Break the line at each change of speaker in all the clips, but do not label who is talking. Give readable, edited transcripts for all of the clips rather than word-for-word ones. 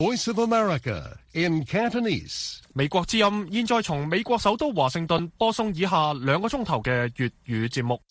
Voice of America in Cantonese。
美國之音現在從美國首都華盛頓播送以下2個鐘頭嘅粵語節目。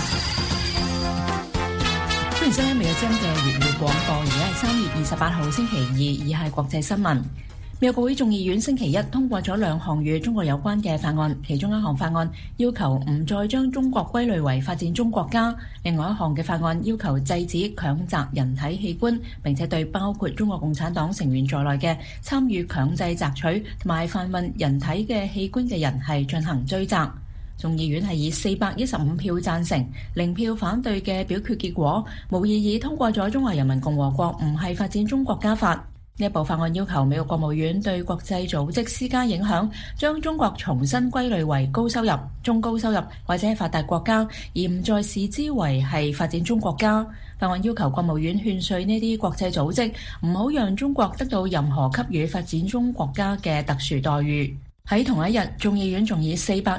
歡迎收聽美國之音嘅粵語廣播，而家係3月28號星期二，以下係國際新聞。美國國會眾議院星期一通過咗2項與中國有關嘅法案，其中一項法案要求唔再將中國歸類為發展中國家，另外一項嘅法案要求制止強摘人體器官，並且對包括中國共產黨成員在內嘅參與強制摘取同埋販運人體嘅器官嘅人係進行追責。眾議院係以415票贊成、0票反對嘅表決結果，無異議通過咗《中華人民共和國唔係發展中國家法》。呢一部法案要求美國國務院對國際組織施加影響，將中國重新歸類為高收入、中高收入或者係發達國家，而唔再視之為係發展中國家。法案要求國務院勸說呢啲國際組織唔好讓中國得到任何給予發展中國家嘅特殊待遇。喺同一日，眾議院仲以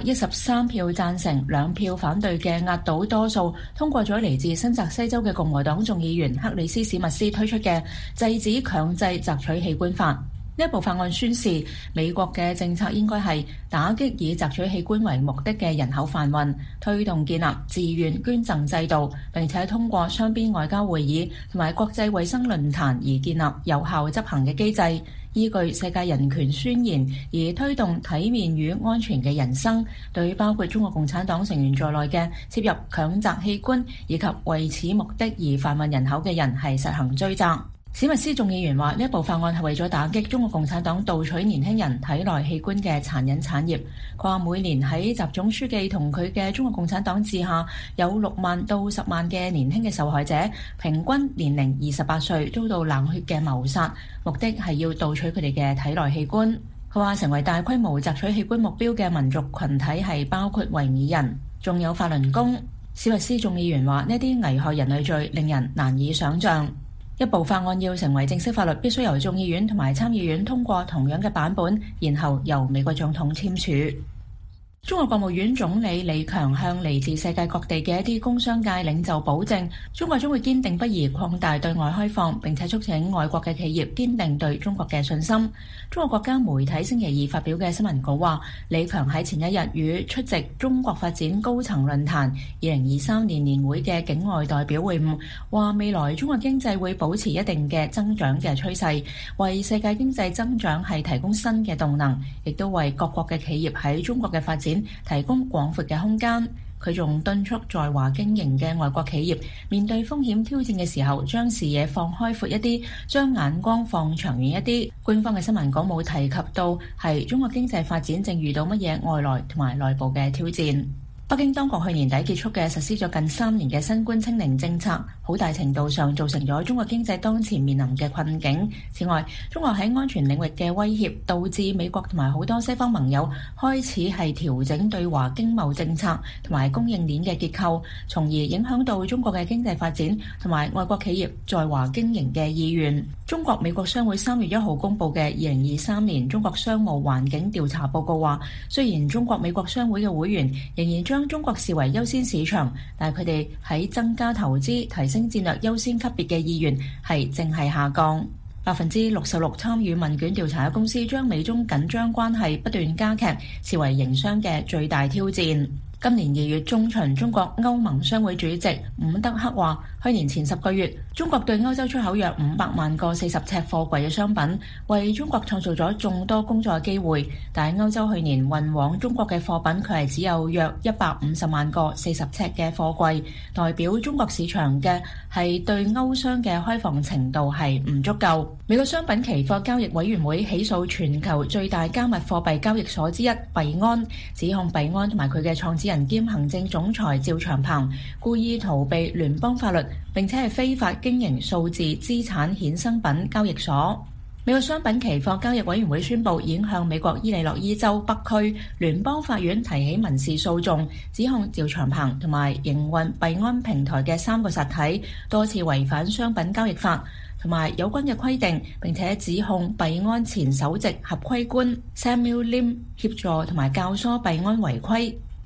413票贊成、2票反對嘅壓倒多數通過咗嚟自新澤西州嘅共和黨眾議員克里斯史密斯推出嘅制止強制摘取器官法。呢一部法案宣示，美國嘅政策應該係打擊以摘取器官為目的嘅人口販運，推動建立自願捐贈制度，並且通過雙邊外交會議同埋國際衛生論壇而建立有效執行嘅機制，依據世界人權宣言而推動體面與安全嘅人生，對包括中國共產黨成員在內嘅涉入強摘器官以及為此目的而販運人口嘅人係實行追責。史密斯眾議員話：呢一部法案係為咗打擊中國共產黨盜取年輕人體內器官嘅殘忍產業。佢話每年喺習總書記同佢嘅中國共產黨治下，有6萬到10萬嘅年輕嘅受害者，平均年齡28歲，遭到冷血嘅謀殺，目的係要盜取佢哋嘅體內器官。佢話成為大規模摘取器官目標嘅民族群體係包括維吾爾人，仲有法輪功。史密斯眾議員話：呢啲危害人類罪令人難以想像。一部法案要成為正式法律，必須由眾議院同埋參議院通過同樣嘅版本，然後由美國總統簽署。中國國務院總理李強向嚟自世界各地嘅一啲工商界領袖保證，中國將會堅定不移擴大對外開放，並且促請外國嘅企業堅定對中國嘅信心。中國國家媒體星期二發表嘅新聞稿話，李強喺前一日與出席中國發展高層論壇2023年年會嘅境外代表會晤，話未來中國經濟會保持一定嘅增長嘅趨勢，為世界經濟增長係提供新嘅動能，亦都為各國嘅企業喺中國嘅發展提供廣闊嘅空間。佢仲敦促在華經營嘅外國企業面對風險挑戰嘅時候，將視野放開闊一啲，將眼光放長遠一啲。官方嘅新聞稿冇提及到係中國經濟發展正遇到乜嘢外來同埋內部嘅挑戰。北京當局去年底結束嘅實施咗近3年嘅新冠清零政策，好大程度上造成咗中國經濟當前面臨嘅困境。此外，中國喺安全領域嘅威脅，導致美國同埋好多西方盟友開始係調整對華經貿政策同埋供應鏈嘅結構，從而影響到中國嘅經濟發展同埋外國企業在華經營嘅意願。中國美國商會3月1號公佈嘅2023年中國商務環境調查報告話，雖然中國美國商會嘅會員仍然將中國視為優先市場，但係佢哋喺增加投資、提升戰略優先級別嘅意願正係下降。66%參與問卷調查嘅公司將美中緊張關係不斷加劇視為營商嘅最大挑戰。今年2月中旬，中國歐盟商會主席伍德克話，去年前10個月，中國對歐洲出口約500萬個40尺貨櫃嘅商品，為中國創造咗眾多工作機會。但係歐洲去年運往中國嘅貨品，佢係只有約150萬個40尺嘅貨櫃，代表中國市場嘅係對歐商嘅開放程度係唔足夠。美國商品期貨交易委員會起訴全球最大加密貨幣交易所之一幣安，指控幣安同埋佢嘅創始人兼行政總裁趙長鵬故意逃避聯邦法律，並且係非法經營數字資產衍生品交易所。美國商品期貨交易委員會宣布，已經向美國伊利諾伊州北區聯邦法院提起民事訴訟，指控趙長鵬同埋營運幣安平台嘅3個實體多次違反商品交易法同埋有關嘅規定，並且指控幣安前首席合規官 Samuel Lim 協助同埋教唆幣安違規。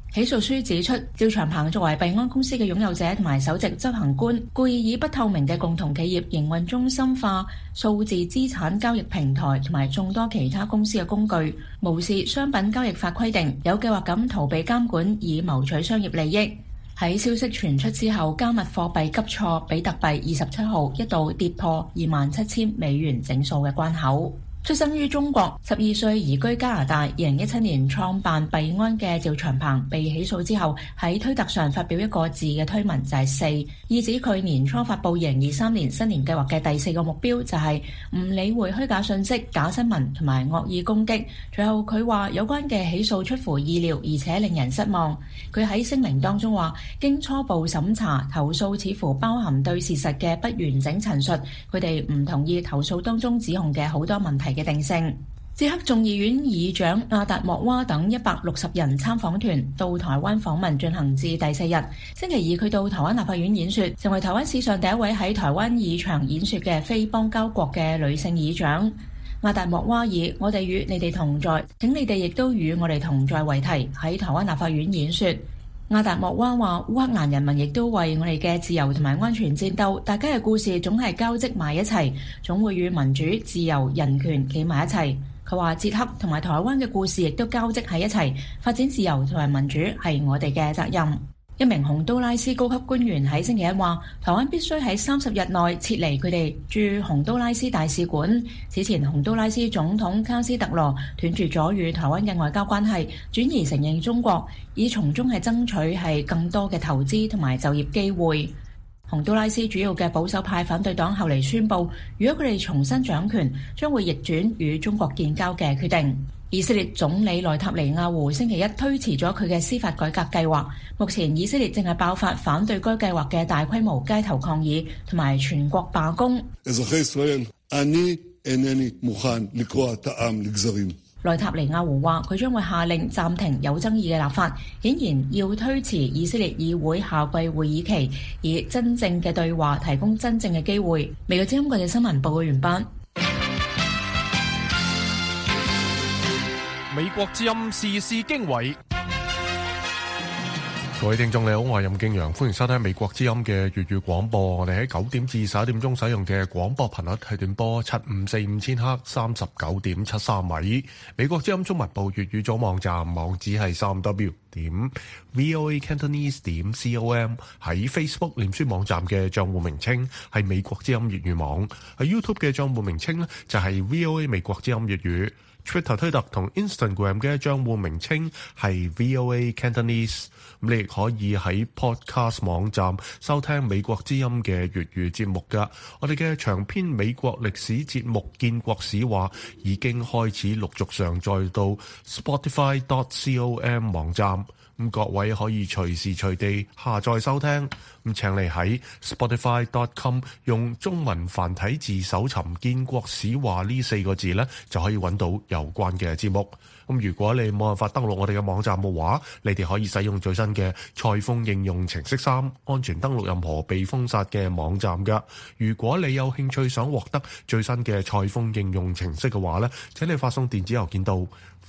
起訴書指出，趙長鵬作為幣安公司嘅擁有者同埋首席執行官，故意以不透明嘅共同企業營運中心化、數字資產交易平台同埋眾多其他公司嘅工具，無視商品交易法規定，有計劃咁逃避監管以謀取商業利益。喺消息傳出之後，加密貨幣急挫，比特幣27號一度跌破27,000美元整數嘅關口。出生於中國，12歲移居加拿大，2017年創辦幣安嘅趙長鵬被起訴之後，喺推特上發表一個字嘅推文就係4，意指佢年初發佈2023年新年計劃嘅第4個目標就係唔理會虛假信息、假新聞同埋惡意攻擊。隨後佢話有關嘅起訴出乎意料，而且令人失望。佢喺聲明當中話，經初步審查，投訴似乎包含對事實嘅不完整陳述，佢哋唔同意投訴當中指控嘅好多問題嘅定性。捷克眾議院議長阿達莫娃等160人參訪團到台灣訪問進行至第4日。星期二佢到台灣立法院演說，成為台灣史上第一位喺台灣議場演說嘅非邦交國嘅女性議長。阿達莫娃以我哋與你哋同在，請你哋亦都與我哋同在為題，喺台灣立法院演說。阿達莫娃話，烏克蘭人民亦都為我哋嘅自由同埋安全戰鬥，大家嘅故事總係交織埋一齊，總會與民主、自由、人權企埋一齊。佢話捷克同埋台灣嘅故事亦都交織喺一齊，發展自由同埋民主係我哋嘅責任。一名洪都拉斯高級官員喺星期一話，台灣必須喺30日內撤離佢哋駐洪都拉斯大使館。此前洪都拉斯總統卡斯特羅斷絕咗與台灣嘅外交關係，轉移承認中國，以從中係爭取係更多嘅投資同埋就業機會。洪都拉斯主要嘅保守派反對黨後嚟宣布，如果佢哋重新掌權，將會逆轉與中國建交嘅決定。以色列總理內塔尼亞胡星期一推遲咗佢嘅司法改革計劃。目前以色列正係爆發反對該計劃嘅大規模街頭抗議同埋全國罷工。內塔尼亞胡話佢將會下令暫停有爭議嘅立法，顯然要推遲以色列議會夏季會議期，以真正嘅對話提供真正嘅機會。美國之音國際新聞報告完畢。
美國之音時事經緯，
各位聽眾你好，我係任敬陽，歡迎收聽美國之音嘅粵語廣播。我哋喺9點至11點鐘使用嘅廣播頻率係短波7545000赫39.73米。美國之音中文部粵語組網站網址係3w.voacantonese.com。喺 Facebook 臉書網站嘅賬戶名稱係美國之音粵語網，喺 YouTube 嘅賬戶名稱呢就係 VOA 美國之音粵語。Twitter 推特同 Instagram 嘅賬戶名稱係 VOA Cantonese。咁你亦可以喺 Podcast 網站收聽美國之音嘅粵語節目㗎。我哋嘅長篇美國歷史節目《建國史話》已經開始陸續上載到 Spotify.com 網站。咁各位可以隨時隨地下載收聽。咁請你喺 Spotify.com 用中文繁體字搜尋建國史話呢4個字呢，就可以揾到有關嘅節目。咁如果你冇辦法登錄我哋嘅網站嘅話，你哋可以使用最新嘅蔡豐應用程式3，安全登錄任何被封殺嘅網站㗎。如果你有興趣想獲得最新嘅蔡豐應用程式嘅話呢，請你發送電子郵件到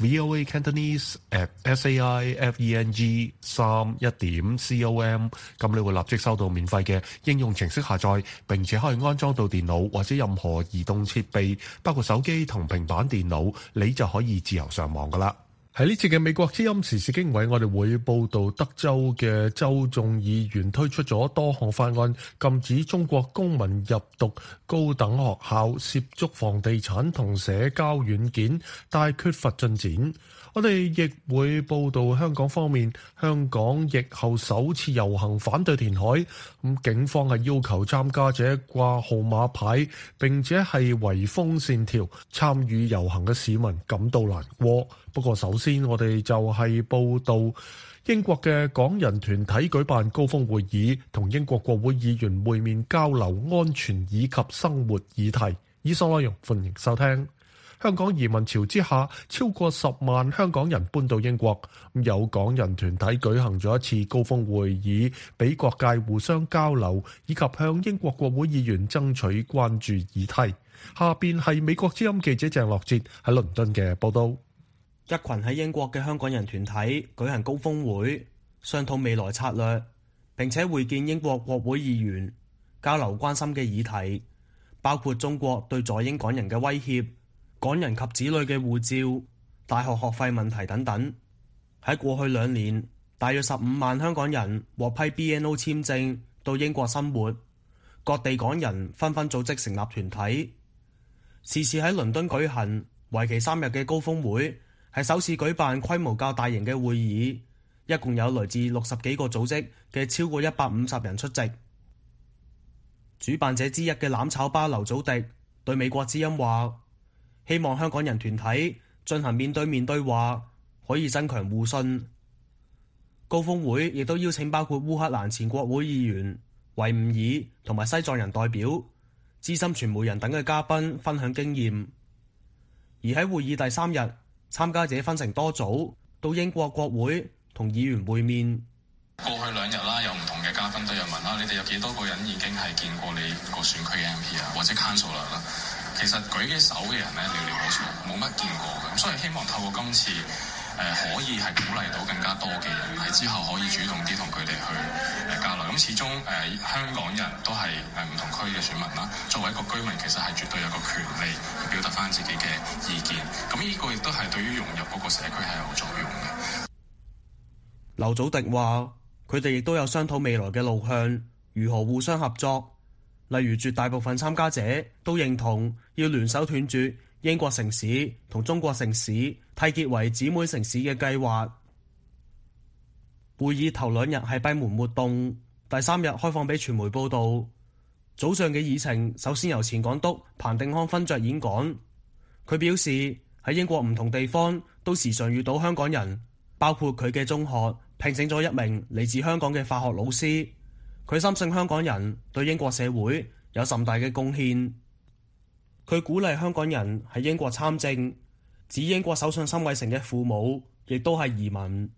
voacantonese@saifeng31.com， 咁你會立即收到免費嘅應用程式下載，並且可以安裝到電腦或者任何移動設備，包括手機同平板電腦，你就可以自由上網噶啦。喺呢次嘅美國之音時事經緯，我哋會報道德州嘅州眾議員推出咗多項法案，禁止中國公民入讀高等學校，涉足房地產同社交軟件，但缺乏進展。我哋亦會報道香港方面，香港疫後首次遊行反對填海，咁警方係要求參加者掛號碼牌，並且係圍封線條，參與遊行嘅市民感到難過。不過首先我哋就係報道英國嘅港人團體舉辦高峰會議，同英國國會議員會面交流安全以及生活議題。以上內容歡迎收聽。香港移民潮之下，超過10萬香港人搬到英國，有港人團體舉行咗一次高峰會議，俾各界互相交流，以及向英國國會議員爭取關注議題。下邊係美國之音記者鄭樂哲喺倫敦嘅報道。
一群喺英國嘅香港人團體舉行高峰會， 商討未來策略，並且會見英國國會議員，交流關心嘅議題，包括中國對在英港人嘅威脅、港人及子女嘅護照、大學學費問題等等。喺過去2年，大約15萬香港人獲批 BNO 簽證到英國生活，各地港人紛紛組織成立團體。時事喺倫敦舉行，為期3日嘅高峰會係首次舉辦規模較大型嘅會議，一共有來自60幾個組織嘅超過150人出席。主辦者之一嘅攬炒巴劉祖迪對美國之音話，希望香港人團體進行面對面對話，可以增強互信。高峰會亦都邀請包括烏克蘭前國會議員、維吾爾同埋西藏人代表、資深傳媒人等嘅嘉賓分享經驗。而喺會議第3日，參加者分成多組到英國國會同議員會面。
過去2日啦，有唔同嘅嘉賓都有問啦，你哋有幾多個人已經係見過你個選區嘅 MP 啊，或者 councillor 啦？其實舉起手嘅人咧寥寥可數，冇乜見過嘅。咁所以希望透過今次可以係鼓勵到更加多嘅人喺之後可以主動啲同佢哋去交流。咁始終香港人都係唔同區嘅選民啦，作為一個居民，其實係絕對有個權利去表達翻自己嘅意見。咁呢個亦都係對於融入嗰個社區係有作用嘅。
劉祖迪話：佢哋亦都有商討未來嘅路向，如何互相合作。例如，絕大部分參加者都認同要聯手斷絕英國城市同中國城市締結為姊妹城市嘅計劃。會議頭2日係閉門活動，第3日開放俾傳媒報導。早上嘅議程首先由前港督彭定康分著演講。佢表示喺英國唔同地方都時常遇到香港人，包括佢嘅中學聘請咗一名嚟自香港嘅化學老師。佢深信香港人對英國社會有甚大嘅貢獻。佢鼓勵香港人喺英國參政，指英國首相辛偉誠嘅父母亦都係移民。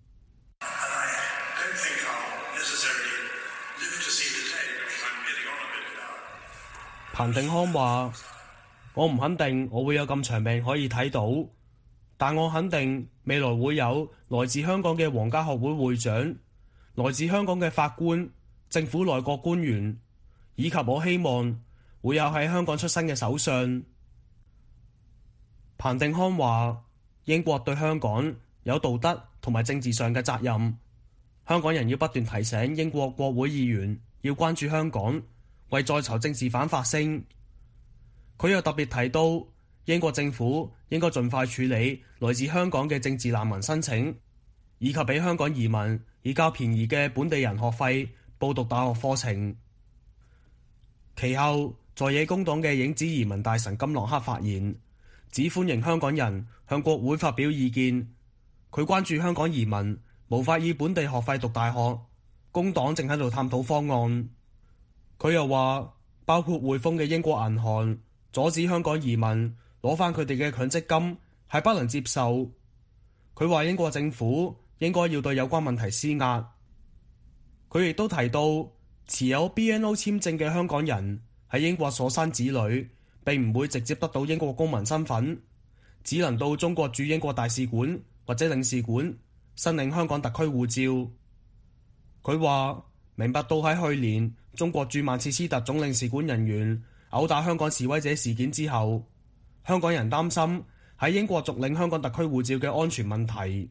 彭定康話：我唔肯定我會有咁長命可以睇到，但我肯定未來會有來自香港嘅皇家學會會長、來自香港嘅法官、政府內閣官員，以及我希望會有喺香港出生嘅首相。彭定康話：英國對香港有道德同埋政治上嘅責任，香港人要不斷提醒英國國會議員要關注香港，為在囚政治犯發聲。佢又特別提到，英國政府應該盡快處理來自香港嘅政治難民申請，以及俾香港移民以較便宜嘅本地人學費報讀大學課程。其後，在野工黨嘅影子移民大臣金朗克發言，只歡迎香港人向國會發表意見。佢關注香港移民無法以本地學費讀大學，工黨正喺度探討方案。佢又話，包括匯豐嘅英國銀行阻止香港移民攞翻佢哋嘅強積金係不能接受。佢話英國政府應該要對有關問題施壓。佢亦都提到，持有 BNO 簽證嘅香港人喺英國所生子女並唔會直接得到英國公民身份，只能到中國駐英國大使館或者領事館申領香港特區護照。佢話明白到喺去年中國駐曼徹斯特總領事館人員毆打香港示威者事件之後，香港人擔心喺英國續領香港特區護照嘅安全問題。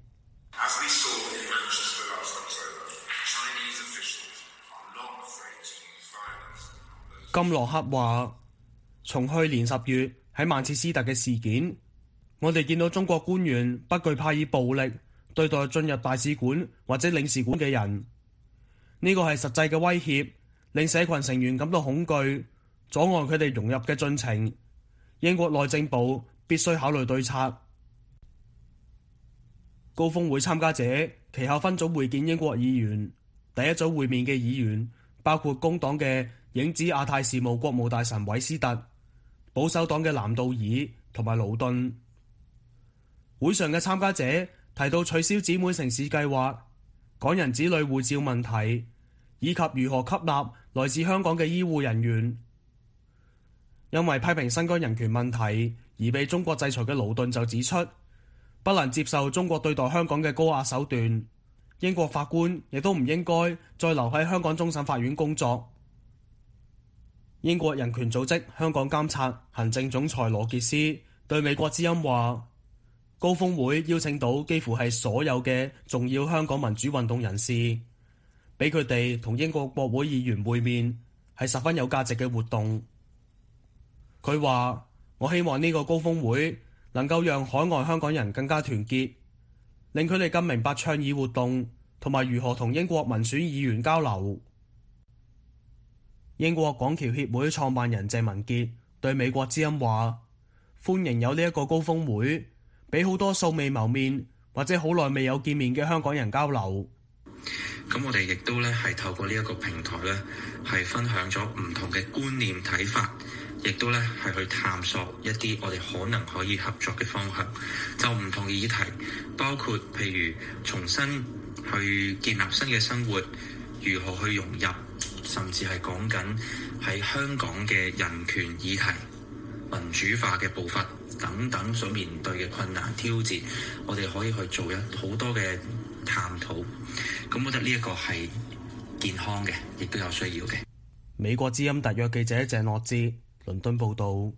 金洛克話：從去年10月喺曼徹斯特嘅事件，我哋見到中國官員不懼怕以暴力對待進入大使館或者領事館嘅人，呢個係實際嘅威脅，令社群成員感到恐懼，阻礙佢哋融入嘅進程。英國內政部必須考慮對策。高峰會參加者其後分組會見英國議員，第一組會面嘅議員包括工黨嘅影子亞太事務國務大臣韋斯特、保守黨嘅藍道爾同埋勞頓。會上嘅參加者提到取消姊妹城市計劃、港人子女護照問題，以及如何吸納來自香港嘅醫護人員。因為批評新疆人權問題而被中國制裁嘅勞頓就指出，不能接受中國對待香港嘅高壓手段， 英國法官亦都唔應該再留喺香港終審法院工作。英國人權組織香港監察行政總裁羅傑斯對美國之音話，高峰會邀請到幾乎係所有嘅重要香港民主運動人士，俾佢哋同英國國會議員會面，係十分有價值嘅活動。佢話，我希望呢個高峰會能夠讓海外香港人更加團結，令佢哋更明白倡議活動同埋如何同英國民選議員交流。英國港僑協會創辦人謝文傑對美國之音話，歡迎有呢一個高峰會，俾好多素未謀面或者好耐未有見面嘅香港人交流。
咁我哋亦都咧係透過呢一個平台咧，係分享咗唔同嘅觀念睇法，亦都咧係去探索一啲我哋可能可以合作嘅方向。就唔同議題，包括譬如重新去建立新嘅生活，如何去融入，甚至係講緊喺香港嘅人權議題、民主化嘅步伐等等所面對嘅困難挑戰，我哋可以去做好多嘅探討。咁我覺得呢一個係健康嘅，亦都有需要嘅。
美國之音特約記者鄭樂志，倫敦報導。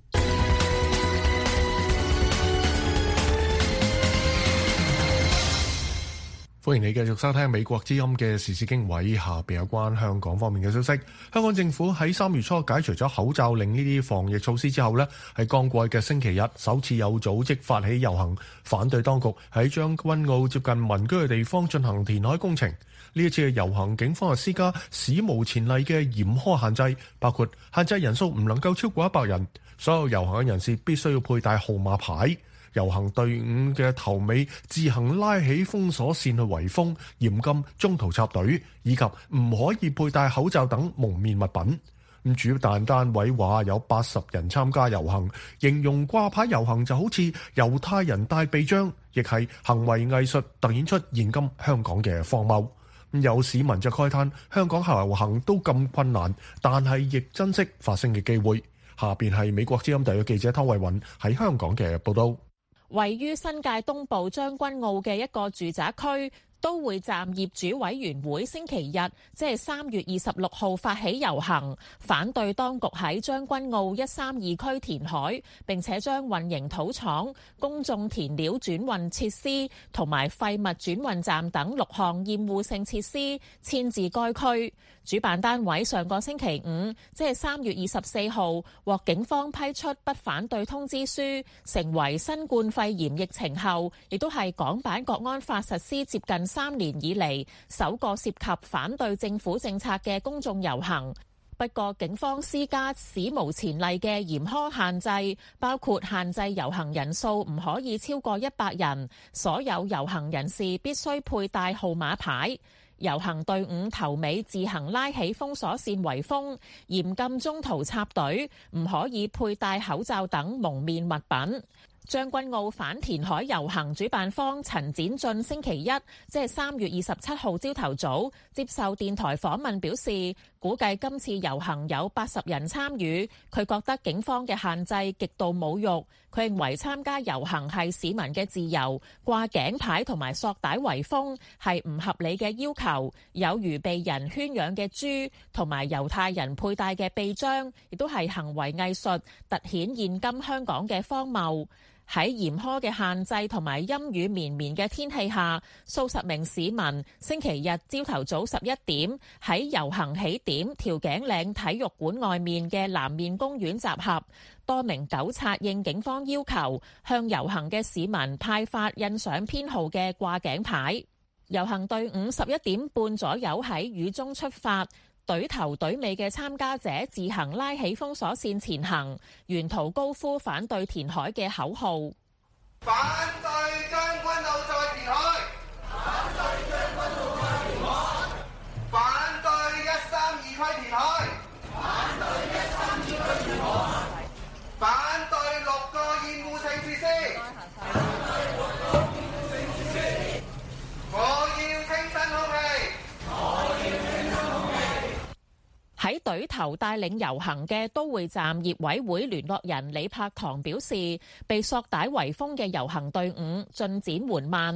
歡迎你繼續收聽美國之音嘅時事經緯，下邊有關香港方面嘅消息。香港政府喺3月初解除咗口罩令呢啲防疫措施之後呢，喺剛過去嘅星期日首次有組織發起遊行，反對當局喺將軍澳接近民居嘅地方進行填海工程。呢一次嘅遊行，警方係施加史無前例嘅嚴苛限制，包括限制人數唔能夠超過100人，所有遊行嘅人士必須要佩戴號碼牌。遊行隊伍嘅頭尾自行拉起封鎖線去圍封，嚴禁中途插隊，以及唔可以佩戴口罩等蒙面物品。主辦單位話有80人參加遊行，形容掛牌遊行就好似猶太人戴臂章，亦係行為藝術，突顯出現今香港嘅荒謬。有市民就慨嘆香港遊行都咁困難，但係亦珍惜發聲嘅機會。下邊係美國之音特約記者湯慧雲喺香港嘅報道。
位於新界東部將軍澳嘅一個住宅區，都會站業主委員會星期日，即係3月26號發起遊行，反對當局喺將軍澳132區填海，並且將混凝土廠、公眾填料轉運設施同埋廢物轉運站等6項厭惡性設施遷至該區。主辦單位上個星期五，即係3月24號，獲警方批出不反對通知書，成為新冠肺炎疫情後，亦都係港版國安法實施接近3年以嚟首個涉及反對政府政策嘅公眾遊行。不過警方施加史無前例嘅嚴苛限制，包括限制遊行人數唔可以超過100人，所有遊行人士必須佩戴號碼牌。遊行隊伍頭尾自行拉起封鎖線圍封，嚴禁中途插隊，唔可以佩戴口罩等蒙面物品。將軍澳反填海遊行主辦方陳展俊星期一，即係3月27號朝頭早接受電台訪問表示，估計今次遊行有80人參與，佢覺得警方嘅限制極度侮辱。佢認為參加遊行係市民嘅自由，掛頸牌同埋索帶圍封係唔合理嘅要求，有如被人圈養嘅豬同埋猶太人佩戴嘅臂章，亦都係行為藝術，凸顯現今香港嘅荒謬。喺嚴苛嘅限制同埋陰雨綿綿嘅天氣下，數十名市民星期日朝頭早11點喺遊行起點調景嶺體育館外面嘅南面公園集合。多名糾察應警方要求，向遊行嘅市民派發印上編號嘅掛頸牌。遊行隊伍11點半左右喺雨中出發。隊頭隊尾嘅參加者自行拉起封鎖線前行，沿途高呼反對填海嘅口號。
反對將軍澳再填海！反對將軍澳再填海！反對132區填海！反對132區填海！反對6個厭惡性設施！反對6個厭惡性設施！我要清新空氣！我要清新空氣！
喺隊頭帶領遊行嘅都會站業委會聯絡人李柏堂表示，被索帶圍封嘅遊行隊伍進展緩慢。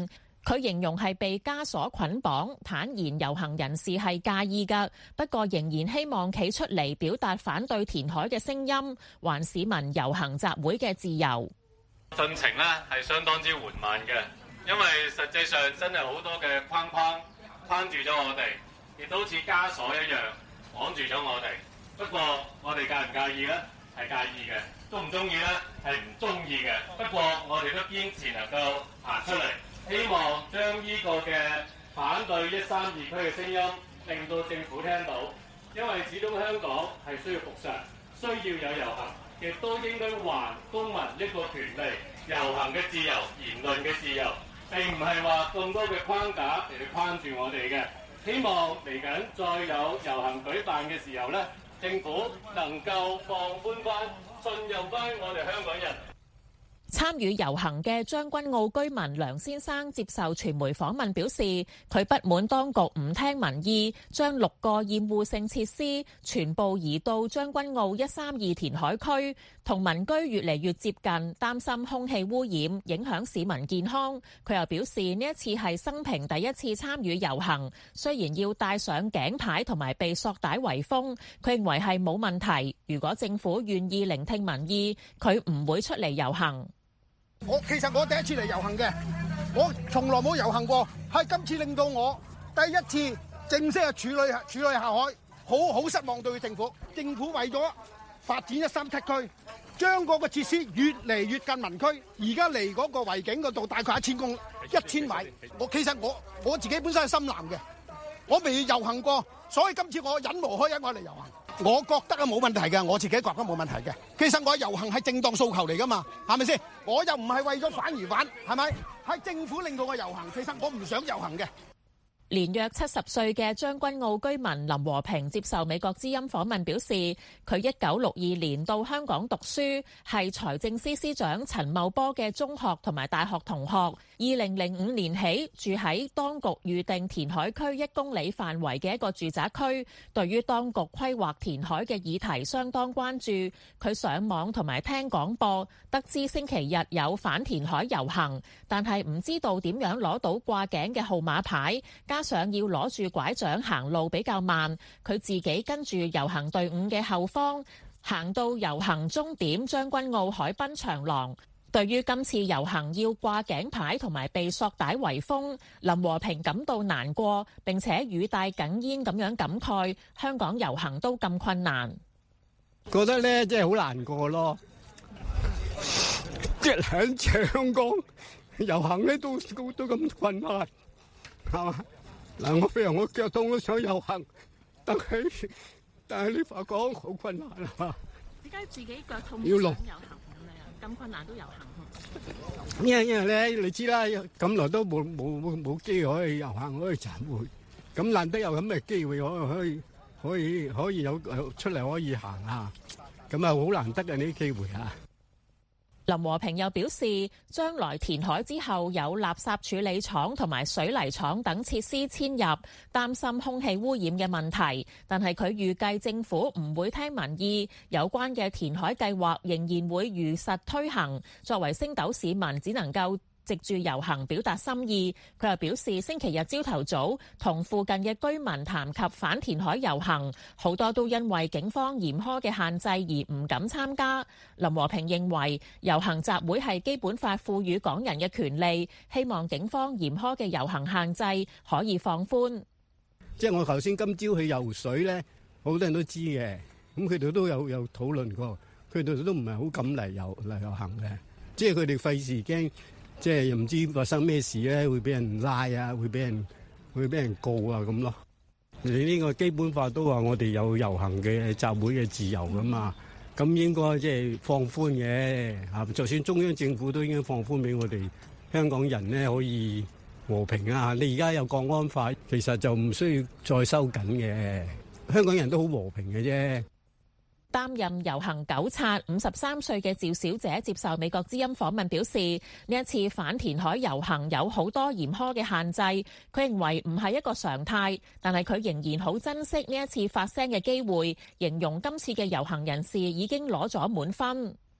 佢形容係被枷鎖捆綁，坦言遊行人士係介意㗎，不過仍然希望企出嚟表達反對填海嘅聲音，還市民遊行集會嘅自由。
進程呢係相當之緩慢嘅，因為實際上真係好多嘅框住咗我哋，亦都好似枷鎖一樣綁住咗我哋。不過我哋介唔介意呢？係介意嘅。鍾唔鍾意呢？係唔鍾意嘅。不過我哋都堅持能夠行出嚟，希望將呢個嘅反對132區嘅聲音令到政府聽到，因為始終香港係需要復常，需要有遊行，亦都應該還公民一個權利，遊行嘅自由、言論嘅自由，並唔係話咁多嘅框架嚟到框住我哋嘅。希望嚟緊再有遊行舉辦嘅時候呢，政府能夠放寬翻、信任翻我哋香港人。
參與遊行嘅將軍澳居民梁先生接受傳媒訪問表示，佢不滿當局唔聽民意，將6個厭惡性設施全部移到將軍澳132填海區，同民居越嚟越接近，擔心空氣污染影響市民健康。佢又表示呢一次係生平第一次參與遊行，雖然要戴上頸牌同埋被索帶圍封，佢認為係冇問題。如果政府願意聆聽民意，佢唔會出嚟遊行。
其實我第一次嚟遊行嘅，我從來冇遊行過，係今次令到我第一次正式處女下海，好失望對政府。政府為咗發展137區，將嗰個設施越嚟越近民區，而家嚟嗰個圍景嗰度大概1000米。其實我自己本身係深藍嘅，我未遊行過，所以今次我忍無可忍，我嚟遊行。我覺得冇問題嘅，我自己覺得冇問題嘅。其實我遊行係正當訴求嚟噶嘛，係咪先？我又唔係為咗反而反，係咪？係政府令到我遊行，其實我唔想遊行嘅。
年約70歲嘅將軍澳居民林和平接受美國之音訪問表示，佢1962年到香港讀書，係財政司司長陳茂波嘅中學同埋大學同學。2005年起住喺當局預定填海區1公里範圍嘅一個住宅區，對於當局規劃填海嘅議題相當關注。佢上網同埋聽廣播，得知星期日有反填海遊行，但係唔知道點樣攞到掛頸嘅號碼牌。加上要攞住拐杖行路比較慢，佢自己跟住遊行隊伍嘅後方，行到遊行終點將軍澳海濱長廊。對於今次遊行要掛頸牌同埋被索帶圍封，林和平感到難過，並且語帶哽咽咁樣感慨，香港遊行都咁困難，
覺得咧真係好難過咯。即係喺香港遊行咧都咁困難，係嘛？嗱，譬如我腳痛都想遊行，但係你發覺好困難啊嘛？
點解自己腳痛
要
想遊行咁困難都遊行？
因為咧，你知啦，咁耐都冇機會可以遊行，可以集會，咁難得有咁嘅機會可以有出嚟可以行啊，咁啊好難得嘅呢啲機會啊！
林和平又表示，將來填海之後有垃圾處理廠同埋水泥廠等設施遷入，擔心空氣污染嘅問題。但係佢預計政府唔會聽民意，有關嘅填海計劃仍然會如實推行。作為星斗市民，只能夠藉住遊行表達心意。佢又表示，星期日朝頭早同附近嘅居民談及反填海遊行，好多都因為警方嚴苛嘅限制而唔敢參加。林和平認為遊行集會係基本法賦予港人嘅權利，希望警方嚴苛嘅遊行限制可以放寬。
即係我頭先今朝去游水咧，好多人都知嘅，咁佢哋都有討論過，佢哋都唔係好敢嚟遊行嘅，即係佢哋費事驚。即係又唔知發生咩事咧，會俾人拉啊，會俾人告啊咁咯。你呢個基本法都話我哋有遊行嘅集會嘅自由噶嘛，咁應該即係放寬嘅嚇。就算中央政府都應該放寬俾我哋香港人咧，可以和平啊。你而家有國安法，其實就唔需要再收緊嘅。香港人都好和平嘅啫。
擔任遊行糾察53歲嘅趙小姐接受美國之音訪問表示，呢一次反填海遊行有好多嚴苛嘅限制，佢認為唔係一個常態，但係佢仍然好珍惜呢一次發聲嘅機會，形容今次嘅遊行人士已經攞咗滿分。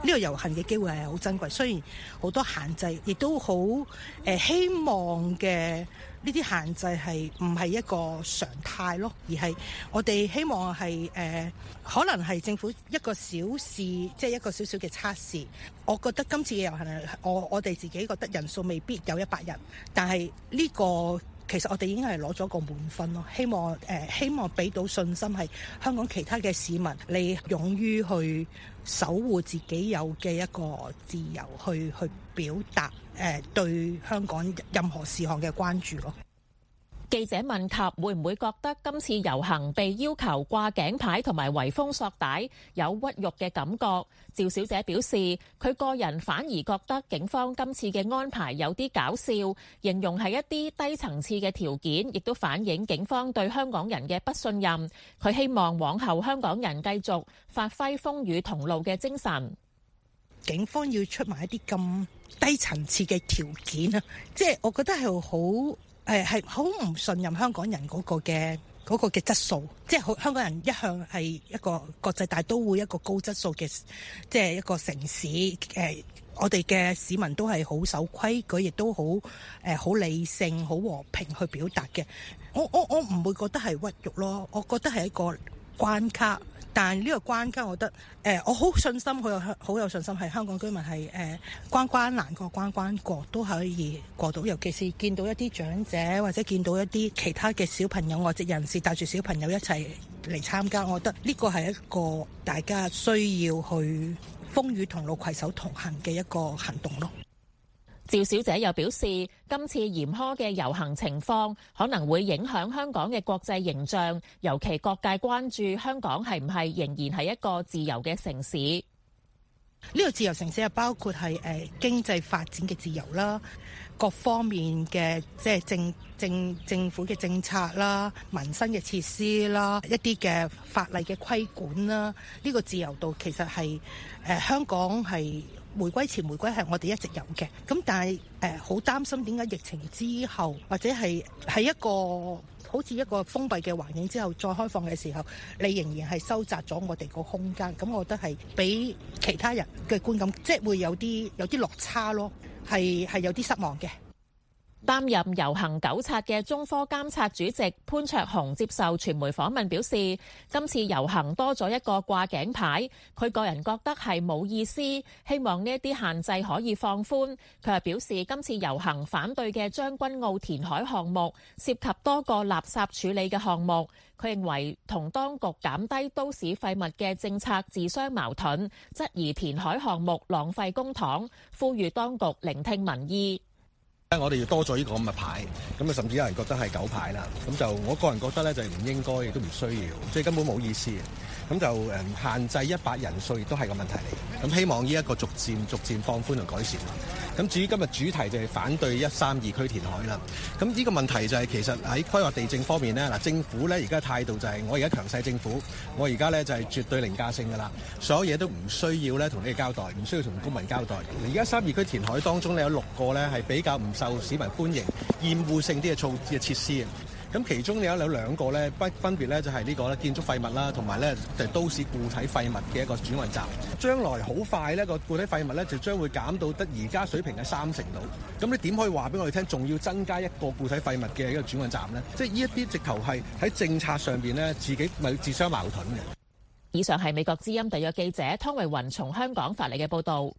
呢個遊行嘅機會係好珍貴，雖然好多限制，亦都好希望嘅呢啲限制係唔係一個常態咯，而係我哋希望係可能係政府一個小事，即係一個少少嘅測試。我覺得今次嘅遊行我哋自己覺得人數未必有100人，但係呢個其實我哋已經係攞咗個滿分咯。希望俾到信心係香港其他嘅市民，你勇於去守護自己有嘅一個自由，去表達對香港任何事項嘅關注咯。
記者問及會唔會覺得今次遊行被要求掛頸牌同埋圍封索帶有屈辱嘅感覺，趙小姐表示佢個人反而覺得警方今次嘅安排有啲搞笑，形容係一啲低層次嘅條件，亦都反映警方對香港人嘅不信任。佢希望往後香港人繼續發揮風雨同路嘅精神。
警方要出埋一啲咁低層次嘅條件啊，即係我覺得係好唔信任香港人嗰個嘅質素，即係香港人一向係一個國際大都會，一個高質素嘅即係一個城市。我哋嘅市民都係好守規矩，亦都好理性、好和平去表達嘅。我唔會覺得係屈辱咯，我覺得係一個關卡。但係呢個關卡，我覺得我好信心，好有信心係香港居民係關關難過關關過都可以過到。尤其是見到一啲長者或者見到一啲其他嘅小朋友、外籍人士帶住小朋友一齊嚟參加，我覺得呢個係一個大家需要去風雨同路、攜手同行嘅一個行動咯。
趙小姐又表示，今次嚴苛嘅遊行情況可能會影響香港嘅國際形象，尤其各界關注香港係唔係仍然係一個自由嘅城市。
呢個自由城市係包括係經濟發展嘅自由啦，各方面嘅即係政府嘅政策啦、民生嘅設施啦、一啲嘅法例嘅規管啦，呢個自由度其實係香港係回歸前回歸係我哋一直有嘅，咁但係好擔心點解疫情之後或者係一個好似一個封閉嘅環境之後再開放嘅時候，你仍然係收窄咗我哋個空間，咁我覺得係俾其他人嘅觀感即係會有啲落差咯，係有啲失望嘅。
擔任遊行糾察嘅中科監察主席潘焯鴻接受傳媒訪問表示，今次遊行多咗一個掛頸牌，佢個人覺得係冇意思，希望呢一啲限制可以放寬。佢又表示，今次遊行反對嘅將軍澳填海項目涉及多個垃圾處理嘅項目，佢認為同當局減低都市廢物嘅政策自相矛盾，質疑填海項目浪費公帑，呼籲當局聆聽民意。
我哋要多咗呢個咁嘅牌，咁啊甚至有人覺得係狗牌啦，咁就我個人覺得咧就係唔應該，亦都唔需要，即係根本冇意思。咁就限制100人數亦都係個問題嚟。咁希望呢一個逐漸放寬同改善。咁至於今日主題就係反對132區填海啦。咁呢個問題就係其實喺規劃地政方面呢，嗱政府咧而家態度就係我而家強勢政府，我而家咧就係絕對凌駕性㗎啦，所有嘢都唔需要咧同你交代，唔需要同公民交代。而家32區填海當中咧有6個咧係比較唔受市民歡迎、厭惡性啲嘅設施。咁其中有2個咧，分別咧就係呢個咧建築廢物啦，同埋咧就係都市固體廢物嘅一個轉運站。將來好快呢個固體廢物咧就將會減到得而家水平嘅30%度。咁你點可以話俾我哋聽，仲要增加一個固體廢物嘅一個轉運站呢？即係呢一啲直頭係喺政策上邊呢，自己咪自相矛盾嘅。
以上係美國之音特約記者湯慧雲從香港發嚟嘅報導。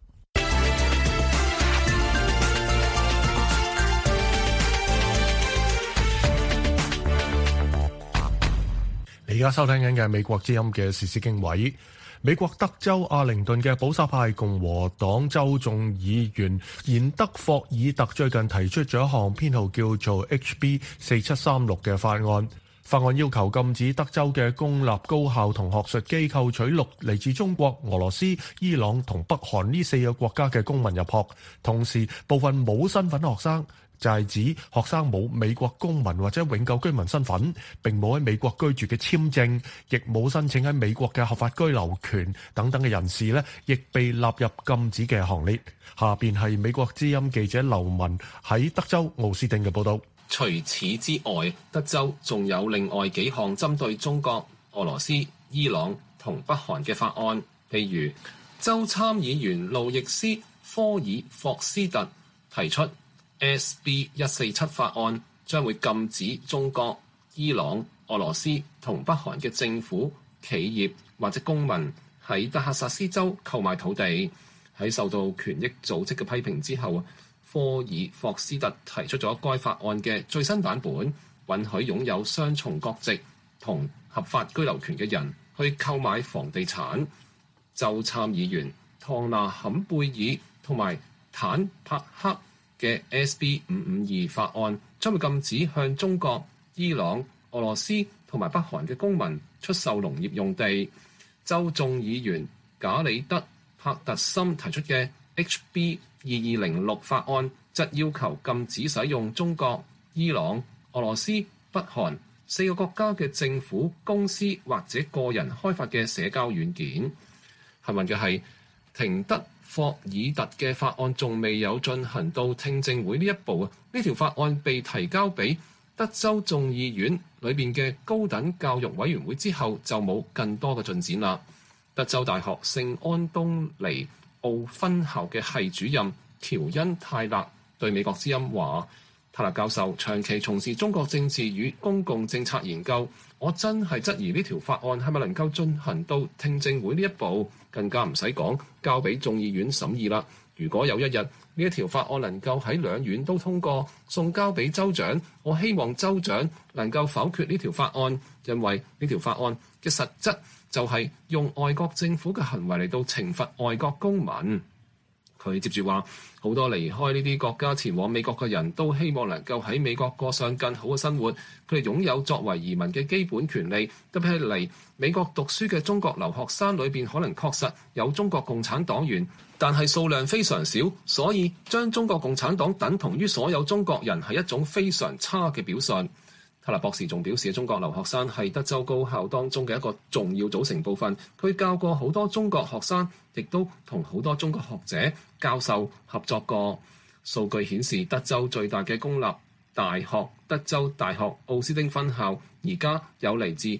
而家收聽緊嘅美國之音嘅時事經緯，美國德州阿靈頓嘅保守派共和黨州眾議員賢德霍爾特最近提出咗一項編號叫做 HB 4736嘅法案。法案要求禁止德州嘅公立高校同學術機構取錄嚟自中國、俄羅斯、伊朗同北韓呢4個國家嘅公民入學，同時部分冇身份學生就係指學生冇美國公民或者永久居民身份，並冇喺美國居住嘅簽證，亦冇申請喺美國嘅合法居留權等等嘅人士呢，亦被納入禁止嘅行列。下邊係美國之音記者劉文喺德州奧斯汀嘅報導。
除此之外，德州仲有另外幾項針對中國、俄羅斯、伊朗同北韓嘅法案，譬如州參議員路易斯科爾霍斯特提出 SB 147法案，將會禁止中國、伊朗、俄羅斯同北韓嘅政府、企業或者公民喺德克薩斯州購買土地。喺受到權益組織嘅批評之後，科爾霍斯特提出咗該法案嘅最新版本，允許擁有雙重國籍同合法居留權嘅人去購買房地產。州參議員唐納坎貝爾同埋坦帕克嘅 SB 552法案將會禁止向中國、伊朗、俄羅斯同埋北韓嘅公民出售農業用地。州眾議員賈里德帕特森提出嘅 HB 2206法案則要求禁止使用中國、伊朗、俄羅斯、北韓4個國家嘅政府、公司或者個人開發嘅社交軟件。幸運嘅係，廷德霍爾特嘅法案仲未有進行到聽證會呢一步啊！呢條法案被提交俾德州眾議院裏邊嘅高等教育委員會之後，就冇更多嘅進展啦。德州大學聖安東尼奧分校嘅系主任喬恩泰勒對美國之音話：泰勒教授長期從事中國政治與公共政策研究，我真係質疑呢條法案係咪能夠進行到聽證會呢一步，更加唔使講交俾眾議院審議啦。如果有一日呢一條法案能夠喺兩院都通過，送交俾州長，我希望州長能夠否決呢條法案，因為呢條法案嘅實質就係用外國政府嘅行為嚟到懲罰外國公民。佢接住話，好多離開呢啲國家前往美國嘅人都希望能夠喺美國過上更好嘅生活，佢哋擁有作為移民嘅基本權利。特別係嚟美國讀書嘅中國留學生裏邊，可能確實有中國共產黨員，但係數量非常少，所以將中國共產黨等同於所有中國人係一種非常差嘅表述。泰勒博士仲表示，中國留學生係德州高校當中嘅一個重要組成部分。佢教過好多中國學生，亦都同好多中國學者、教授合作過。數據顯示，德州最大嘅公立大學德州大學奧斯汀分校，而家有嚟自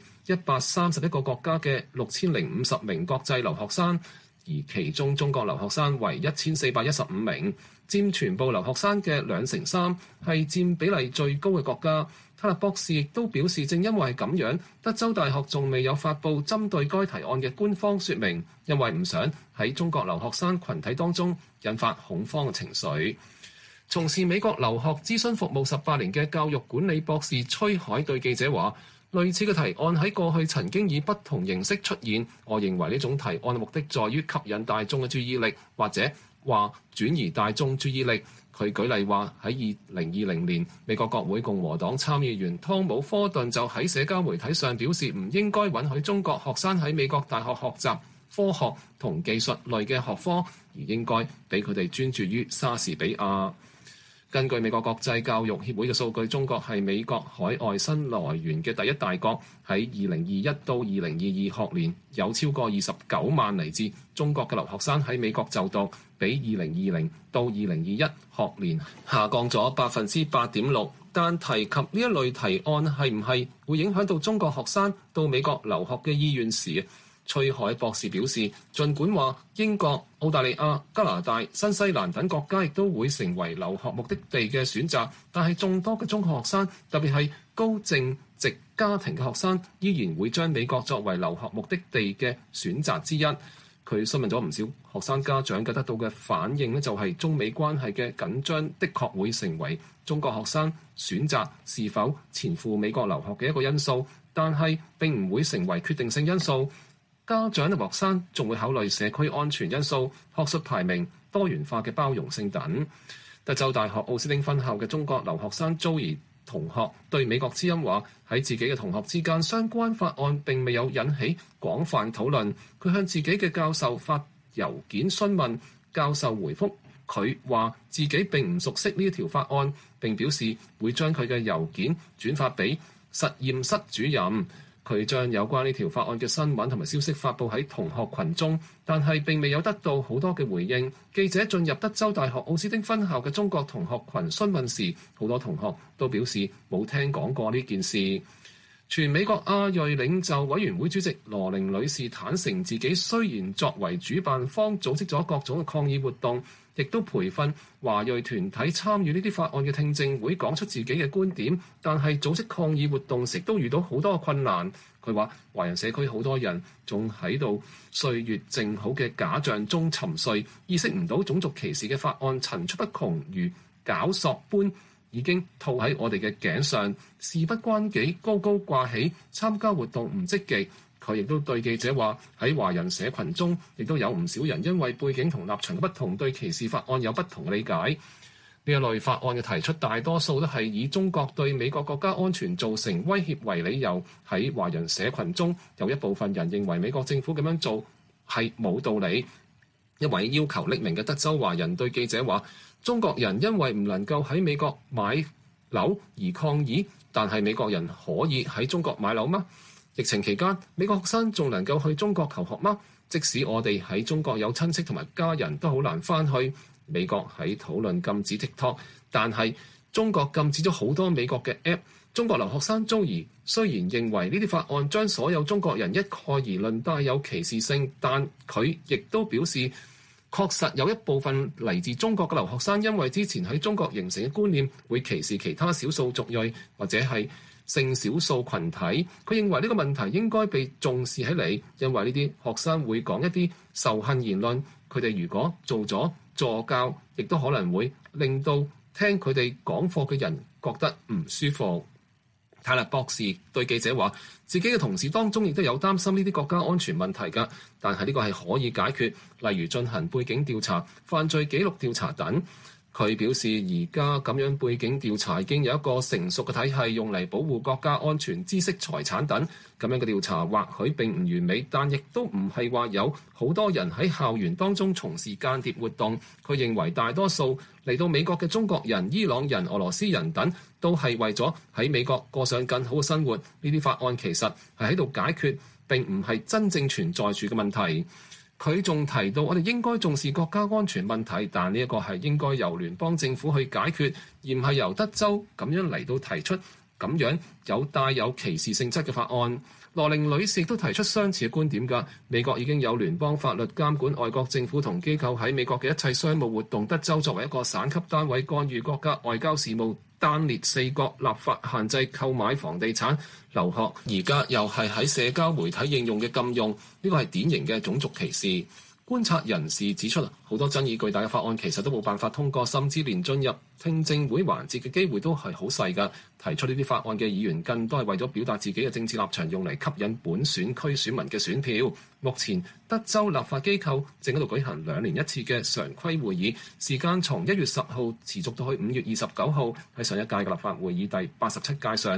131個國家嘅6050名國際留學生，而其中中國留學生為1415名，佔全部留學生嘅3%，係佔比例最高嘅國家。泰勒博士亦都表示，正因為咁樣，德州大學仲未有發布針對該提案嘅官方說明，因為唔想喺中國留學生群體當中引發恐慌嘅情緒。從事美國留學諮詢服務18年嘅教育管理博士崔海對記者話，類似嘅提案喺過去曾經以不同形式出現，我認為呢種提案嘅目的在於吸引大眾嘅注意力，或者話轉移大眾注意力。佢舉例話，喺2020年，美國國會共和黨參議員湯姆科頓就喺社交媒體上表示，唔應該允許中國學生喺美國大學學習科學同技術類嘅學科，而應該俾佢哋專注於莎士比亞。根據美國國際教育協會嘅數據，中國係美國海外新來源嘅第一大國。喺2021到2022學年，有超過29萬嚟自中國嘅留學生喺美國就讀，比2020到2021學年下降咗8.6%。但提及呢一類提案係唔係會影響到中國學生到美國留學嘅意願時，崔海博士表示，儘管話英國、澳大利亞、加拿大、新西蘭等國家亦都會成為留學目的地嘅選擇，但係眾多嘅中學學生，特別係高正值家庭嘅學生，依然會將美國作為留學目的地嘅選擇之一。佢詢問咗唔少學生家長嘅得到嘅反應呢，就係中美關係嘅緊張的確會成為中國學生選擇是否前赴美國留學嘅一個因素，但係並唔會成為決定性因素。家長同學生仲會考慮社區安全因素、學術排名、多元化嘅包容性等。德州大學奧斯汀分校嘅中國留學生 Joey 同學對美國之音話，喺自己嘅同學之間，相關法案並未有引起廣泛討論。佢向自己嘅教授發郵件詢問，教授回覆佢話自己並唔熟悉呢一條法案，並表示會將佢嘅郵件轉發俾實驗室主任。佢將有關呢條法案嘅新聞同埋消息發布喺同學群中，但係並未有得到好多嘅回應。記者進入德州大學奧斯汀分校嘅中國同學群詢問時，好多同學都表示冇聽講過呢件事。 全美國亞裔領袖委員會主席羅寧女士坦承，自己雖然作為主辦方組織咗各種嘅抗議活動，亦都培訓華裔團體參與呢啲法案嘅聽證會，講出自己嘅觀點，但係組織抗議活動時都遇到好多困難。佢話華人社區好多人仲喺度歲月靜好嘅假象中沉睡，意識唔到種族歧視嘅法案層出不窮，如絞索般已經套喺我哋嘅頸上，事不關己，高高掛起，參加活動唔積極。佢亦都對記者話，喺華人社群中，亦都有唔少人因為背景同立場嘅不同，對歧視法案有不同理解。呢一類法案嘅提出，大多數都係以中國對美國國家安全造成威脅為理由。喺華人社群中，有一部分人認為美國政府咁樣做係冇道理。一位要求匿名嘅德州華人對記者話，中國人因為唔能夠喺美國買樓而抗議，但係美國人可以喺中國買樓嗎？疫情期間，美國學生仲能夠去中國求學嗎？即使我哋喺中國有親戚同埋家人都好難返去。美國喺討論禁止 TikTok， 但係中國禁止咗好多美國嘅 App。中國留學生遭疑雖然認為呢啲法案將所有中國人一概而論帶有歧視性，但佢亦都表示，確實有一部分嚟自中國嘅留學生因為之前喺中國形成嘅觀念，會歧視其他少數族裔或者係性少數群體。佢認為呢個問題應該被重視起嚟，因為呢啲學生會講一啲仇恨言論，佢哋如果做咗助教，亦都可能會令到聽佢哋講課嘅人覺得唔舒服。泰勒博士對記者話，自己嘅同事當中亦都有擔心呢啲國家安全問題㗎，但係呢個係可以解決，例如進行背景調查、犯罪記錄調查等。佢表示，而家咁樣背景調查已經有一個成熟嘅體系，用嚟保護國家安全、知識財產等。咁樣嘅調查或許並唔完美，但亦都唔係話有好多人喺校園當中從事間諜活動。佢認為大多數嚟到美國嘅中國人、伊朗人、俄羅斯人等，都係為咗喺美國過上更好嘅生活。呢啲法案其實係喺度解決，並唔係真正存在住嘅問題。佢仲提到，我哋應該重視國家安全問題，但呢一個係應該由聯邦政府去解決，而唔係由德州咁樣嚟到提出咁樣帶有歧視性質嘅法案。羅寧女士亦都提出相似嘅觀點㗎。美國已經有聯邦法律監管外國政府同機構喺美國嘅一切商務活動。德州作為一個省級單位，干預國家外交事務，單列4國立法限制購買房地產、留學，而家又係喺社交媒體應用嘅禁用，呢個係典型嘅種族歧視。觀察人士指出，好多爭議巨大嘅法案其實都冇辦法通過，甚至連進入聽證會環節嘅機會都係好細㗎。提出呢啲法案嘅議員更多係為咗表達自己嘅政治立場，用嚟吸引本選區選民嘅選票。目前德州立法機構正喺度舉行2年1次嘅常規會議，時間從1月10號持續到去5月29號。喺上一屆嘅立法會議第87屆上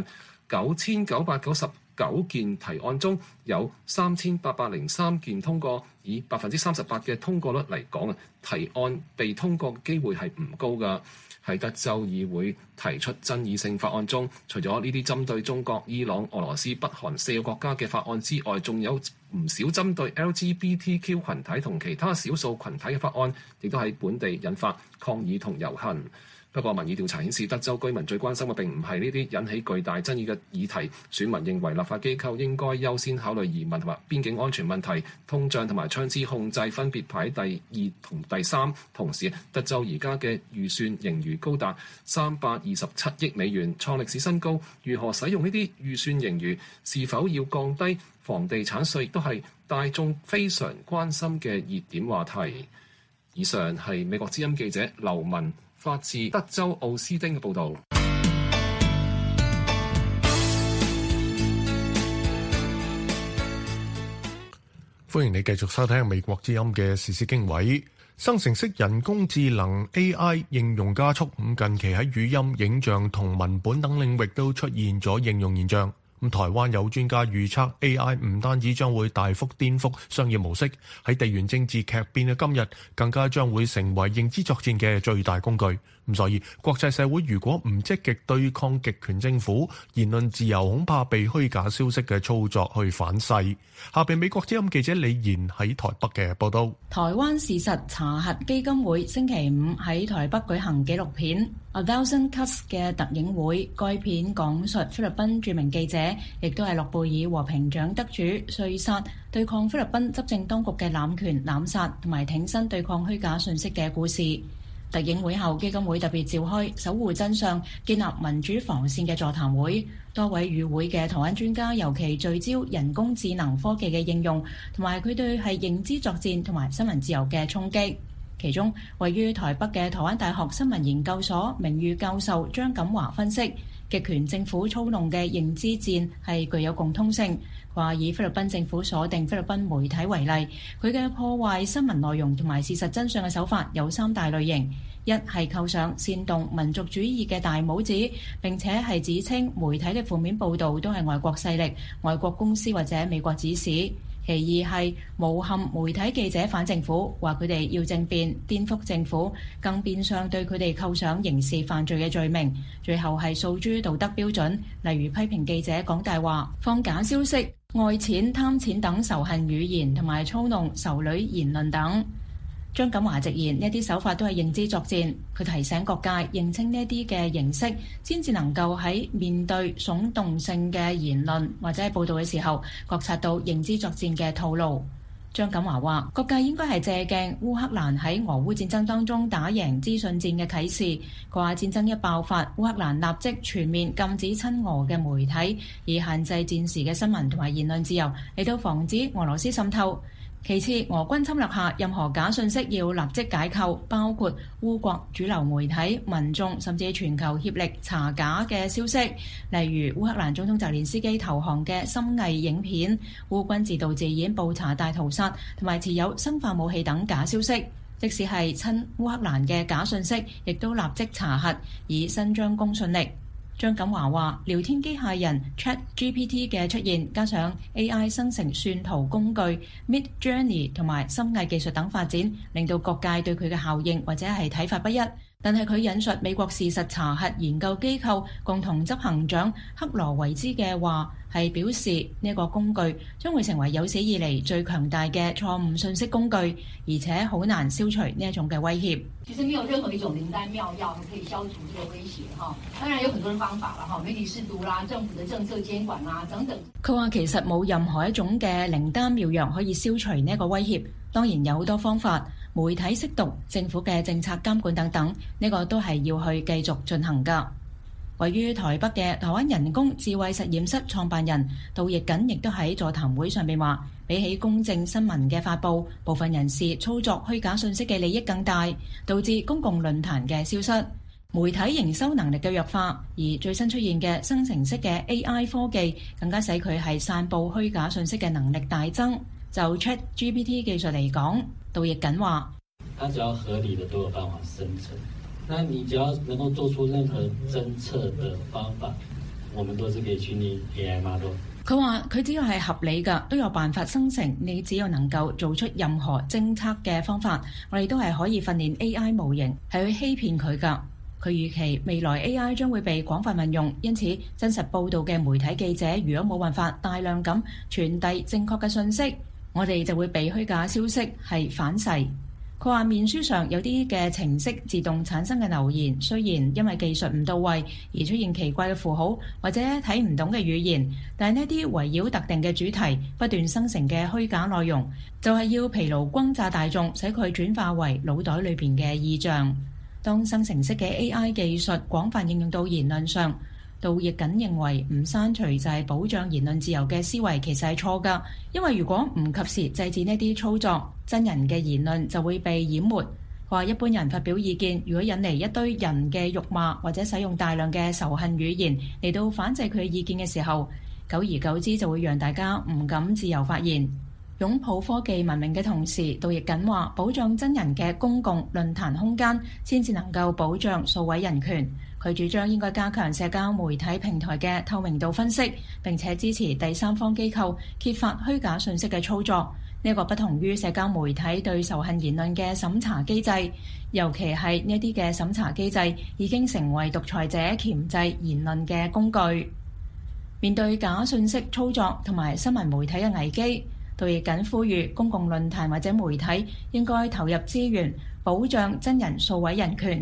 ，9999件提案中有3803件通過，以38%嘅通過率嚟講啊，提案被通過嘅機會係唔高㗎。喺德州議會提出爭議性法案中，除咗呢啲針對中國、伊朗、俄羅斯、北韓4個國家嘅法案之外，仲有唔少針對 LGBTQ 群體同其他少數群體嘅法案，亦都喺本地引發抗議同遊行。不過民意調查顯示，德州居民最關心嘅並唔係呢啲引起巨大爭議嘅議題。選民認為立法機構應該優先考慮移民同埋邊境安全問題，通脹同埋槍支控制分別排第2同第3。同時，德州而家嘅預算盈餘高達327億美元，創歷史新高。如何使用呢啲預算盈餘？是否要降低房地產稅？亦都係大眾非常關心嘅熱點話題。以上係美國之音記者劉文發自德州奧斯丁嘅報導。
歡迎你繼續收聽美國之音嘅時事經緯。生成式人工智能 AI 應用加速，近期喺語音、影像同文本等領域都出現咗應用現象。台灣有專家預測 AI 唔單止將會大幅顛覆商業模式，喺地緣政治劇變嘅今日，更加將會成為認知作戰嘅最大工具。所以國際社會如果唔積極對抗極權政府，言論自由恐怕被虛假消息嘅操作去反噬。下邊美國之音記者李賢喺台北嘅報道。
台灣事實查核基金會星期5喺台北舉行紀錄片《A Thousand Cuts》嘅特映會，該片講述菲律賓著名記者亦都係諾貝爾和平獎得主瑞薩對抗菲律賓執政當局嘅濫權濫殺同埋挺身對抗虛假信息嘅故事。特映會後，基金會特別召開守護真相、建立民主防線嘅座談會，多位與會嘅台灣專家尤其聚焦人工智能科技嘅應用，同埋佢對係認知作戰同埋新聞自由嘅衝擊。其中，位於台北嘅台灣大學新聞研究所名譽教授張錦華分析，極權政府操弄嘅認知戰係具有共通性。話以菲律賓政府鎖定菲律賓媒體為例，佢嘅破壞新聞內容同埋事實真相嘅手法有三大類型：一係扣上煽動民族主義嘅大帽子，並且係指稱媒體嘅負面報導都係外國勢力、外國公司或者美國指使；其二係誣陷媒體記者反政府，話佢哋要政變、顛覆政府，更變相對佢哋扣上刑事犯罪嘅罪名；最後係訴諸道德標準，例如批評記者講大話、放假消息、愛錢貪錢等仇恨語言同埋操弄仇女言論等。張錦華直言，呢啲手法都係認知作戰。佢提醒各界認清呢啲嘅形式，先至能夠喺面對聳動性嘅言論或者係報導嘅時候，覺察到認知作戰嘅套路。張錦華話：各界應該係借鏡烏克蘭喺俄烏戰爭當中打贏資訊戰嘅啟示。佢話戰爭一爆發，烏克蘭立即全面禁止親俄嘅媒體，以限制戰時嘅新聞同埋言論自由，嚟到防止俄羅斯滲透。其次，俄軍侵略下，任何假信息要立即解構，包括烏國主流媒體、民眾甚至全球協力查假嘅消息，例如烏克蘭總統澤連斯基投降嘅深偽影片、烏軍自導自演布查大屠殺同埋持有生化武器等假消息。即使係親烏克蘭嘅假信息，亦都立即查核，以伸張公信力。張錦華話：聊天機械人 ChatGPT 嘅出現，加上 AI 生成算圖工具 Midjourney 同埋深偽技術等發展，令到各界對佢嘅效應或者係睇法不一。但係佢引述美國事實查核研究機構共同執行長克羅維茲嘅話，係表示呢個工具將會成為有史以嚟最強大嘅錯誤信息工具，而且好難消除呢一種嘅威脅。
其實沒有任何一種靈丹妙藥可以消除這個威脅哈，當然有很多的方法啦，哈，媒體識讀啦，政府的政策監管啦等等。
佢話其實冇任何一種嘅靈丹妙藥可以消除呢一個威脅，當然有好多方法，媒體識讀、政府嘅政策監管等等，呢個都係要去繼續進行㗎。位於台北嘅台灣人工智慧實驗室創辦人杜奕瑾亦都喺座談會上面話，比起公正新聞嘅發佈，部分人士操作虛假信息嘅利益更大，導致公共論壇嘅消失，媒體營收能力嘅弱化，而最新出現嘅生成式嘅 AI 科技更加使佢係散佈虛假信息嘅能力大增。就 ChatGPT 技術嚟講，杜奕瑾話：
它只要合理的都有辦法生成，那你只要能夠做出任何偵測的方法，我們都是可以訓練 AI model。
佢話佢只要係合理嘅，都有辦法生成。你只要能夠做出任何偵測嘅方法，我哋都係可以訓練 AI 模型，係去欺騙佢㗎。佢預期未來 AI 將會被廣泛運用，因此真實報導嘅媒體記者如果冇辦法大量咁傳遞正確嘅信息，我哋就會被虛假消息係反噬。佢話面書上有啲嘅程式自動產生嘅留言，雖然因為技術唔到位而出現奇怪嘅符號或者睇唔懂嘅語言，但係呢啲圍繞特定嘅主題不斷生成嘅虛假內容，就係要疲勞轟炸大眾，使佢轉化為腦袋裏邊嘅意象。當生成式嘅 AI 技術廣泛應用到言論上，杜奕瑾認為唔刪除就係保障言論自由嘅思維其實係錯㗎，因為如果唔及時制止呢啲操作，真人嘅言論就會被淹沒。話一般人發表意見，如果引嚟一堆人嘅辱罵或者使用大量嘅仇恨語言嚟到反制佢嘅意見嘅時候，久而久之就會讓大家唔敢自由發言。擁抱科技文明嘅同時，杜奕瑾話保障真人嘅公共論壇空間先至能夠保障數位人權。佢主張應該加強社交媒體平台嘅透明度分析，並且支持第三方機構揭發虛假信息嘅操作。呢個不同於社交媒體對仇恨言論嘅審查機制，尤其係呢啲嘅審查機制已經成為獨裁者鉗制言論嘅工具。面對假信息操作同埋新聞媒體嘅危機，杜奕瑾呼籲公共論壇或者媒體應該投入資源保障真人數位人權。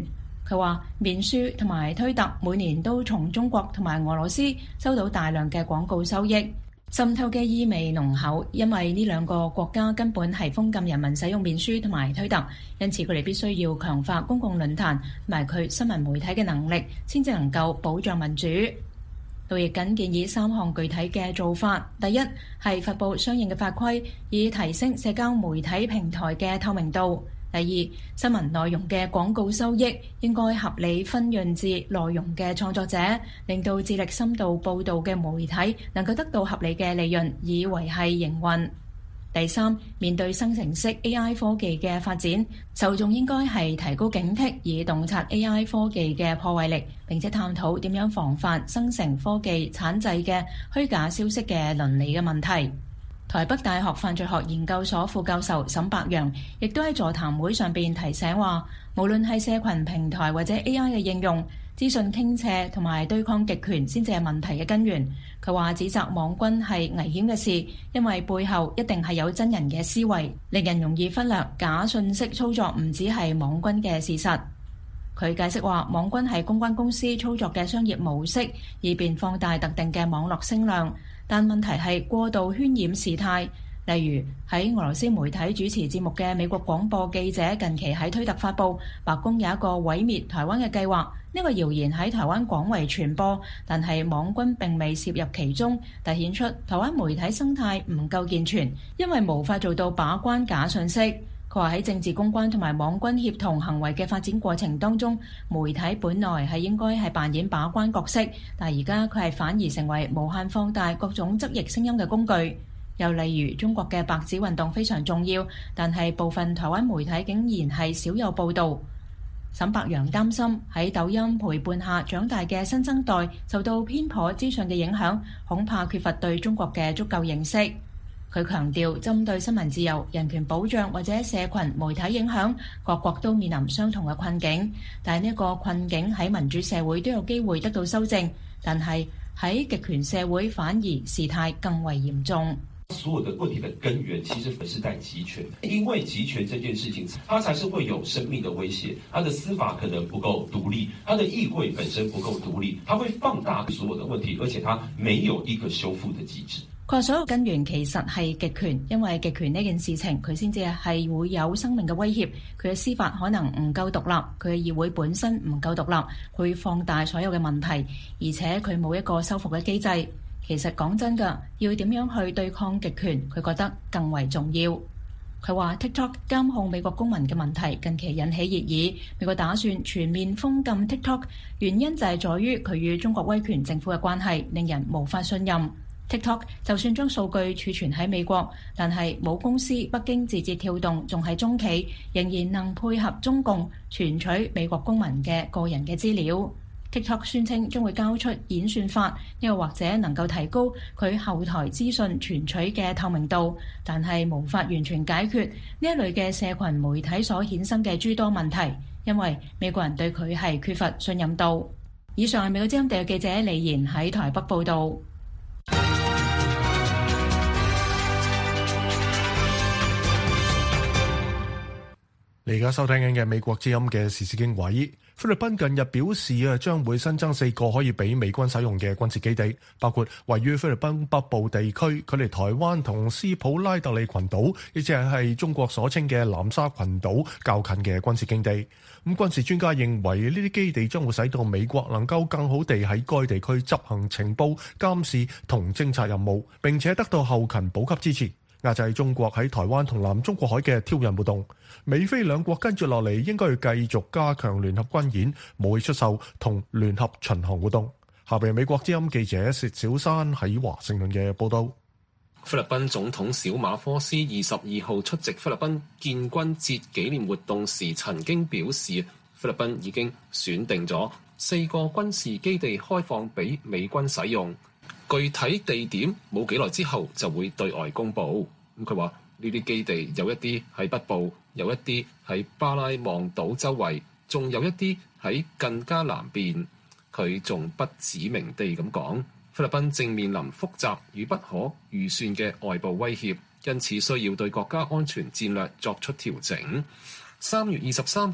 佢話面書同埋推特每年都從中國同埋俄羅斯收到大量嘅廣告收益，滲透嘅意味濃厚，因為呢兩個國家根本係封禁人民使用面書同埋推特，因此佢哋必須要強化公共論壇同埋佢新聞媒體嘅能力，先至能夠保障民主。杜奕瑾建議3項具體嘅做法，第一係發布相應嘅法規，以提升社交媒體平台嘅透明度。第二，新聞內容嘅廣告收益應該合理分潤至內容嘅創作者，令到致力深度報導嘅媒體能夠得到合理嘅利潤，以維繫營運。第三，面對生成式 AI 科技嘅發展，受眾應該係提高警惕，以洞察 AI 科技嘅破壞力，並且探討點樣防範生成科技產製嘅虛假消息嘅倫理嘅問題。台北大學犯罪學研究所副教授沈伯洋亦都喺座談會上邊提醒話，無論係社群平台或者 AI 嘅應用，資訊傾斜同埋對抗極權先至係問題嘅根源。佢話指責網軍係危險嘅事，因為背後一定係有真人嘅思維，令人容易忽略假信息操作唔只係網軍嘅事實。佢解釋話，網軍係公關公司操作嘅商業模式，以便放大特定嘅網絡聲量。但問題係過度渲染事態，例如喺俄羅斯媒體主持節目嘅美國廣播記者近期喺推特發布，白宮有一個毀滅台灣嘅計劃。呢個謠言喺台灣廣為傳播，但係網軍並未涉入其中，凸顯出台灣媒體生態唔夠健全，因為無法做到把關假信息。佢話喺政治公關同埋網軍協同行為嘅發展過程當中，媒體本來係應該係扮演把關角色，但而家佢係反而成為無限放大各種側翼聲音嘅工具。又例如中國嘅白紙運動非常重要，但係部分台灣媒體竟然係少有報導。沈伯洋擔心喺抖音陪伴下長大嘅新生代受到偏頗資訊嘅影響，恐怕缺乏對中國嘅足夠認識。佢強調，針對新聞自由、人權保障或者社群媒體影響，各國都面臨相同嘅困境。但係呢個困境喺民主社會都有機會得到修正，但係喺極權社會反而事態更為嚴重。
所有的問題的根源其實是在集權，因為集權這件事情，它才是會有生命的威脅。它的司法可能不夠獨立，它的議會本身不夠獨立，它會放大所有的問題，而且它沒有一個修復的機制。
佢話所有根源其實係極權，因為極權呢件事情佢先至係會有生命嘅威脅。佢嘅司法可能唔夠獨立，佢嘅議會本身唔夠獨立，會放大所有嘅問題，而且佢冇一個修復嘅機制。其實講真㗎，要點樣去對抗極權，佢覺得更為重要。佢話 TikTok 監控美國公民嘅問題近期引起熱議，美國打算全面封禁 TikTok， 原因就係在於佢與中國威權政府嘅關係令人無法信任。TikTok 就算將數據儲存喺美國，但係母公司北京字節跳動仲係中企，仍然能配合中共存取美國公民嘅個人嘅資料。TikTok 宣稱將會交出演算法，又或者能夠提高佢後台資訊存取嘅透明度，但係無法完全解決呢一類嘅社群媒體所衍生嘅諸多問題，因為美國人對佢係缺乏信任度。以上係美國之音地記者李賢喺台北報導。
你而家收聽緊嘅美國之音嘅時事經緯。菲律賓近日表示將會新增4個可以俾美軍使用嘅軍事基地，包括位於菲律賓北部地區，距離台灣同斯普拉特利群島，亦即係中國所稱嘅南沙群島較近嘅軍事基地。咁軍事專家認為呢啲基地將會使到美國能夠更好地喺該地區執行情報、監視同偵察任務，並且得到後勤補給支持，壓制中國喺台灣同南中國海嘅挑釁活動。美菲兩國跟住落嚟應該要繼續加強聯合軍演、武器出售同聯合巡航活動。下邊美國之音記者薛小山喺華盛頓嘅報道。
菲律賓總統小馬科斯22號出席菲律賓建軍節紀念活動時曾經表示，菲律賓已經選定咗4個軍事基地開放俾美軍使用，具體地點冇幾耐之後就會對外公佈。佢話呢啲基地有一啲喺北部，有一啲喺巴拉望島周圍，仲有一啲喺更加南邊。佢仲不指名地咁講，菲律賓正面臨複雜與不可預算嘅外部威脅，因此需要對國家安全戰略作出調整。3月23號，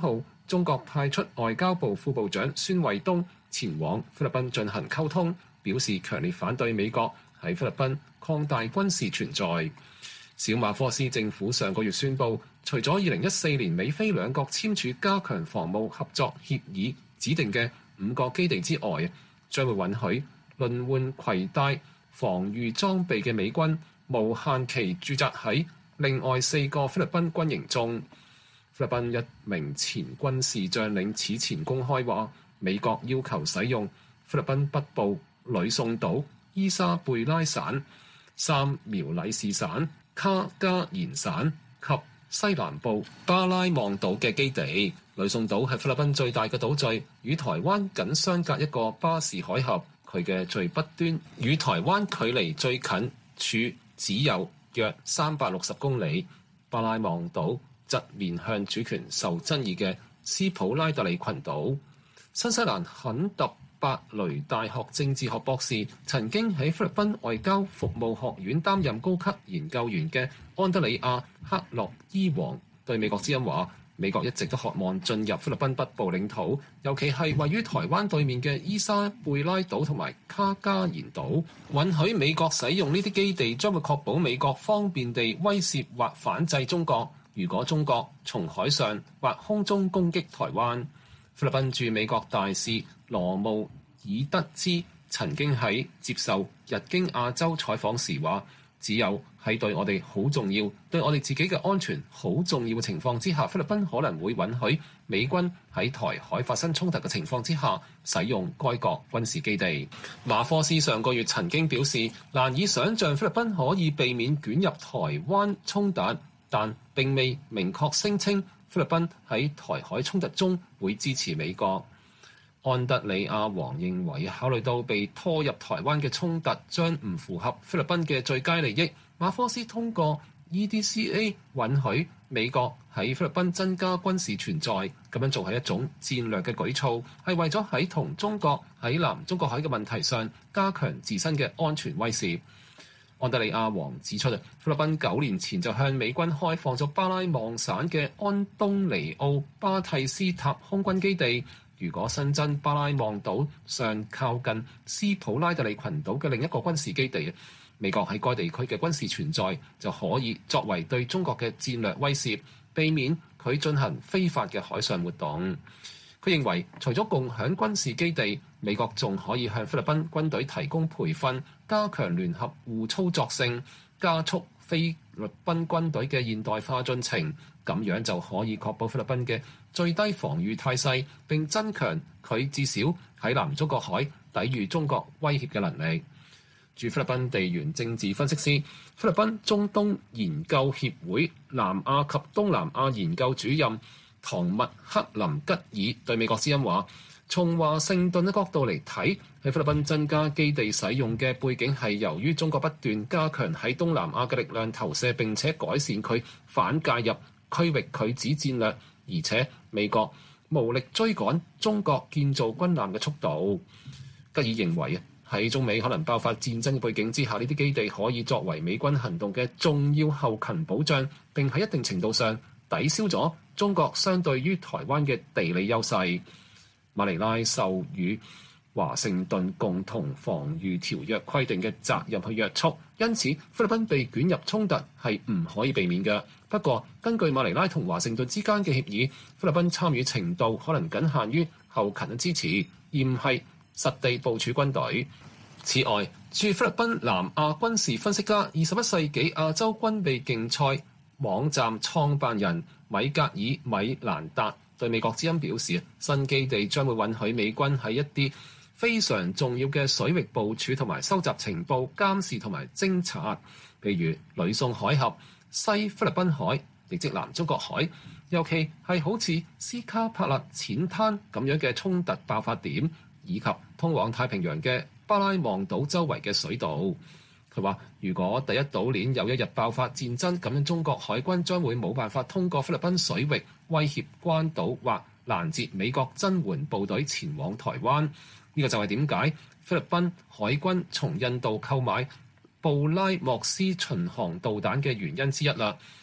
中國派出外交部副部長孫衛東前往菲律賓進行溝通，表示強烈反對美國喺菲律賓擴大軍事存在。小馬科斯政府上個月宣布，除咗2014年美菲兩國簽署加強防務合作協議指定嘅5個基地之外，將會允許輪換攜帶防禦裝備嘅美軍無限期駐紮喺另外4個菲律賓軍營中。菲律賓一名前軍事將領此前公開話，美國要求使用菲律賓北部呂宋島、伊莎貝拉省、三苗里士省、卡加延省及西南部巴拉望島嘅基地。呂宋島係菲律賓最大嘅島嶼，與台灣僅相隔一個巴士海峽。佢嘅最北端與台灣距離最近處只有約360公里。巴拉望島則面向主權受爭議嘅斯普拉特里群島。新西蘭肯特伯雷大學政治學博士，曾經喺菲律賓外交服務學院擔任高級研究員嘅安德里亞克洛伊王對美國之音話，美國一直都渴望進入菲律賓北部領土，尤其係位於台灣對面嘅伊莎貝拉島同埋卡加延島。允許美國使用呢啲基地，將會確保美國方便地威懾或反制中國。如果中國從海上或空中攻擊台灣，菲律賓駐美國大使羅姆爾德茲曾經喺接受日經亞洲採訪時話，只有喺對我哋好重要、對我哋自己嘅安全好重要嘅情況之下，菲律賓可能會允許美軍喺台海發生衝突嘅情況之下使用該國軍事基地。馬科斯上個月曾經表示，難以想像菲律賓可以避免捲入台灣衝突，但並未明確聲稱菲律賓喺台海衝突中會支持美國。安德里亞王認為，考慮到被拖入台灣嘅衝突將唔符合菲律賓嘅最佳利益，馬科斯通過 EDCA 允許美國喺菲律賓增加軍事存在，咁樣做係一種戰略嘅舉措，係為咗喺同中國喺南中國海嘅問題上加強自身嘅安全威懾。安德里亞王指出，菲律賓9年前就向美軍開放咗巴拉望省嘅安東尼奧巴蒂斯塔空軍基地。如果新增巴拉望島上靠近斯普拉特里群島嘅另一個軍事基地，美國喺該地區嘅軍事存在就可以作為對中國嘅戰略威懾，避免佢進行非法嘅海上活動。佢認為，除咗共享軍事基地，美國仲可以向菲律賓軍隊提供培訓，加強聯合互操作性，加速菲律賓軍隊嘅現代化進程，咁樣就可以確保菲律賓嘅最低防禦態勢，並增強佢至少喺南中國海抵禦中國威脅嘅能力。駐菲律賓地緣政治分析師、菲律賓中東研究協會南亞及東南亞研究主任唐麥克林吉爾對美國之音話，從華盛頓嘅角度嚟睇，喺菲律賓增加基地使用嘅背景係由於中國不斷加強喺東南亞嘅力量投射，並且改善佢反介入區域拒止戰略，而且美國無力追趕中國建造軍艦嘅速度。吉爾認為喺中美可能爆發戰爭嘅背景之下，呢啲基地可以作為美軍行動嘅重要後勤保障，並喺一定程度上抵消咗中國相對於台灣嘅地理優勢。馬尼拉授予華盛頓共同防禦條約規定嘅責任去約束，因此菲律賓被捲入衝突係唔可以避免嘅。不過，根據馬尼拉同華盛頓之間嘅協議，菲律賓參與程度可能僅限於後勤嘅支持，而唔係實地部署軍隊。此外，駐菲律賓南亞軍事分析家、21世紀亞洲軍備競賽網站創辦人米格爾米蘭達對美國之音表示，新基地將會允許美軍喺一啲非常重要嘅水域部署同埋收集情報、監視同埋偵察，譬如呂宋海峽、西菲律賓海，亦即南中國海，尤其係好似斯卡帕勒淺灘咁樣嘅衝突爆發點，以及通往太平洋嘅巴拉望島周圍嘅水道。佢話：如果第一島鏈有一日爆發戰爭，咁樣中國海軍將會冇辦法通過菲律賓水域威脅關島或攔截美國增援部隊前往台灣。呢個就係點解菲律賓海軍從印度購買布拉莫斯巡航導彈嘅原因之一啦。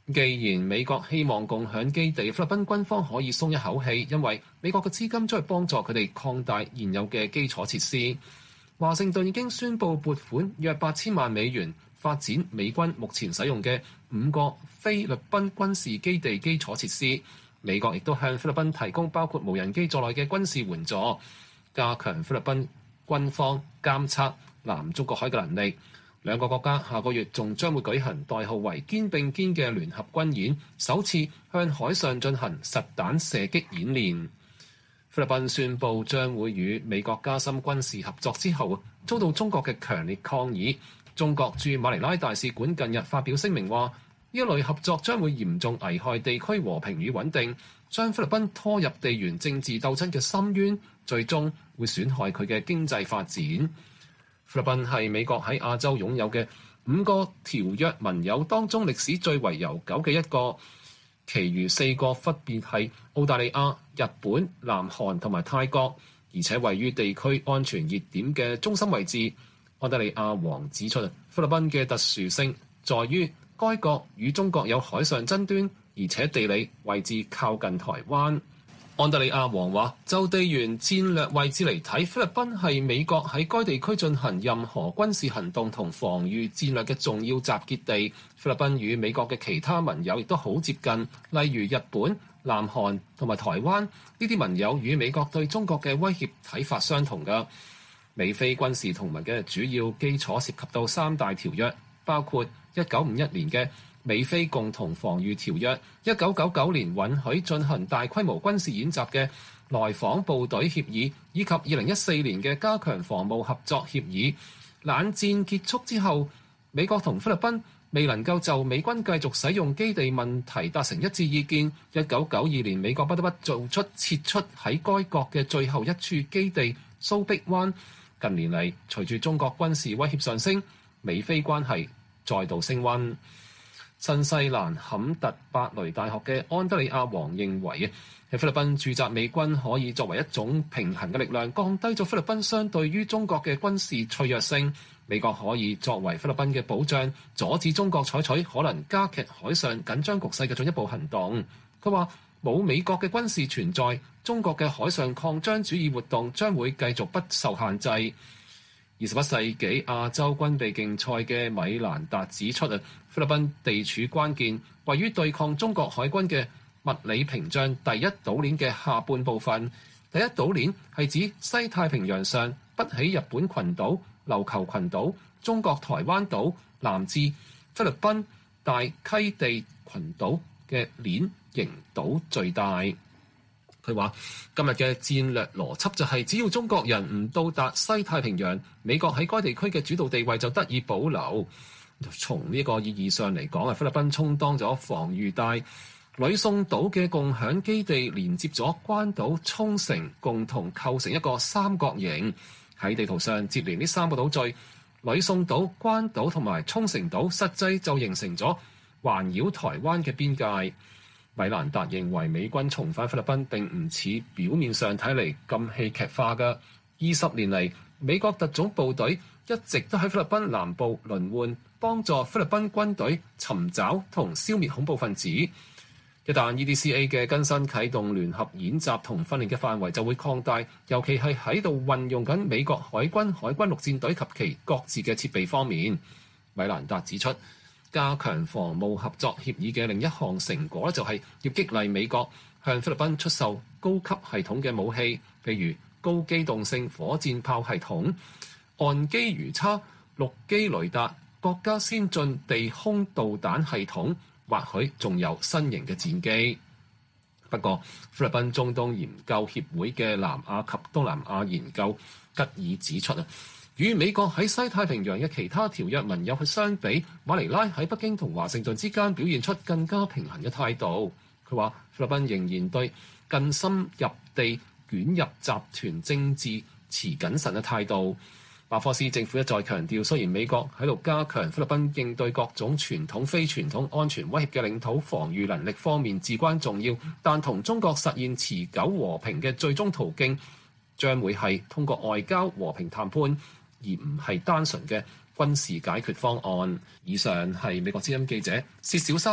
既然美國希望共享基地，菲律賓軍方可以鬆一口氣，因為美國嘅資金將係幫助佢哋擴大現有嘅基礎設施。華盛頓已經宣布撥款約8000萬美元發展美軍目前使用嘅5個菲律賓軍事基地基礎設施。美國亦都向菲律賓提供包括無人機在內嘅軍事援助，加強菲律賓軍方監測南中國海嘅能力。兩個國家下個月仲將會舉行代號為肩並肩嘅聯合軍演，首次向海上進行實彈射擊演練。菲律賓宣布將會與美國加深軍事合作之後，遭到中國嘅強烈抗議。中國駐馬尼拉大使館近日發表聲明話，呢一類合作將會嚴重危害地區和平與穩定，將菲律賓拖入地緣政治鬥爭嘅深淵，最終會損害佢嘅經濟發展。菲律賓係美國喺亞洲擁有嘅5個條約盟友當中歷史最為悠久嘅一個，其餘4個分別係澳大利亞、日本、南韓同埋泰國，而且位於地區安全熱點嘅中心位置。澳大利亞王指出，菲律賓嘅特殊性在於該國與中國有海上爭端，而且地理位置靠近台灣。安大利亞王話，就地緣戰略位置嚟睇，菲律賓係美國喺該地區進行任何軍事行動同防禦戰略嘅重要集結地。菲律賓與美國嘅其他盟友亦都好接近，例如日本、南韓同埋台灣。呢啲盟友與美國對中國嘅威脅睇法相同㗎。美菲軍事同盟嘅主要基礎涉及到3大條約，包括1951年嘅美菲共同防禦條約，1999年允許進行大規模軍事演習嘅來訪部隊協議，以及2014年嘅加強防務合作協議。冷戰結束之後，美國同菲律賓未能夠就美軍繼續使用基地問題達成一致意見。1992年，美國不得不做出撤出喺該國嘅最後一處基地蘇碧灣。近年嚟，隨住中國軍事威脅上升，美菲關係再度升溫。新西蘭坎特伯雷大學嘅安德里亞王認為，喺菲律賓駐紮美軍可以作為一種平衡嘅力量，降低咗菲律賓相對於中國嘅軍事脆弱性。美國可以作為菲律賓嘅保障，阻止中國採取可能加劇海上緊張局勢嘅進一步行動。佢話，冇美國嘅軍事存在，中國嘅海上擴張主義活動將會繼續不受限制。21世紀亞洲軍備競賽嘅米蘭達指出，菲律賓地處關鍵，位於對抗中國海軍嘅物理屏障第一島鏈嘅下半部分。第一島鏈係指西太平洋上北起日本群島、琉球群島、中國台灣島，南至菲律賓大溪地群島嘅鏈形島最大。佢話：今日嘅戰略邏輯就係，只要中國人唔到達西太平洋，美國喺該地區嘅主導地位就得以保留。從呢個意義上嚟講，菲律賓充當咗防禦帶。呂宋島嘅共享基地連接咗關島、沖繩，共同構成一個三角形。喺地圖上接連呢3個島嶼，呂宋島、關島同埋沖繩島，實際就形成咗環繞台灣嘅邊界。米蘭達認為美軍重返菲律賓並唔似表面上睇嚟咁戲劇化㗎。20年嚟，美國特種部隊一直都喺菲律賓南部輪換，幫助菲律賓軍隊尋找同消滅恐怖分子。一旦 EDCA 嘅更新啟動，聯合演習同訓練嘅範圍就會擴大，尤其係喺度運用緊美國海軍陸戰隊及其各自嘅設備方面。米蘭達指出，加強防務合作協議嘅另一項成果就係要激勵美國向菲律賓出售高級系統嘅武器，譬如高機動性火箭炮系統、岸基魚叉、陸基雷達、國家先進地空導彈系統，或許仲有新型嘅戰機。不過，菲律賓中東研究協會嘅南亞及東南亞研究吉爾指出，與美國喺西太平洋嘅其他條約盟友去相比，馬尼拉喺北京同華盛頓之間表現出更加平衡嘅態度。佢話菲律賓仍然對更深入地捲入集團政治持謹慎嘅態度。馬科斯政府一再強調，雖然美國喺度加強菲律賓應對各種傳統非傳統安全威脅嘅領土防禦能力方面至關重要，但同中國實現持久和平嘅最終途徑將會係通過外交和平談判，而唔係單純嘅軍事解決方案。以上係美國之音記者薛小山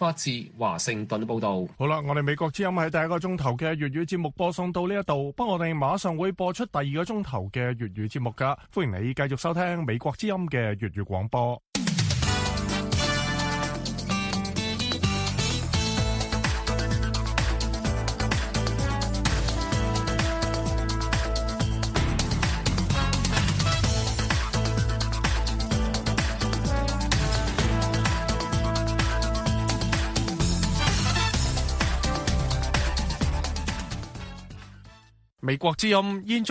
法治華盛頓報道。
好啦，我哋美國之音喺第一個鐘頭嘅粵語節目播送到呢一度，不過我哋馬上會播出第二個鐘頭嘅粵語節目噶，歡迎你繼續收聽美國之音嘅粵語廣播。美國之音現在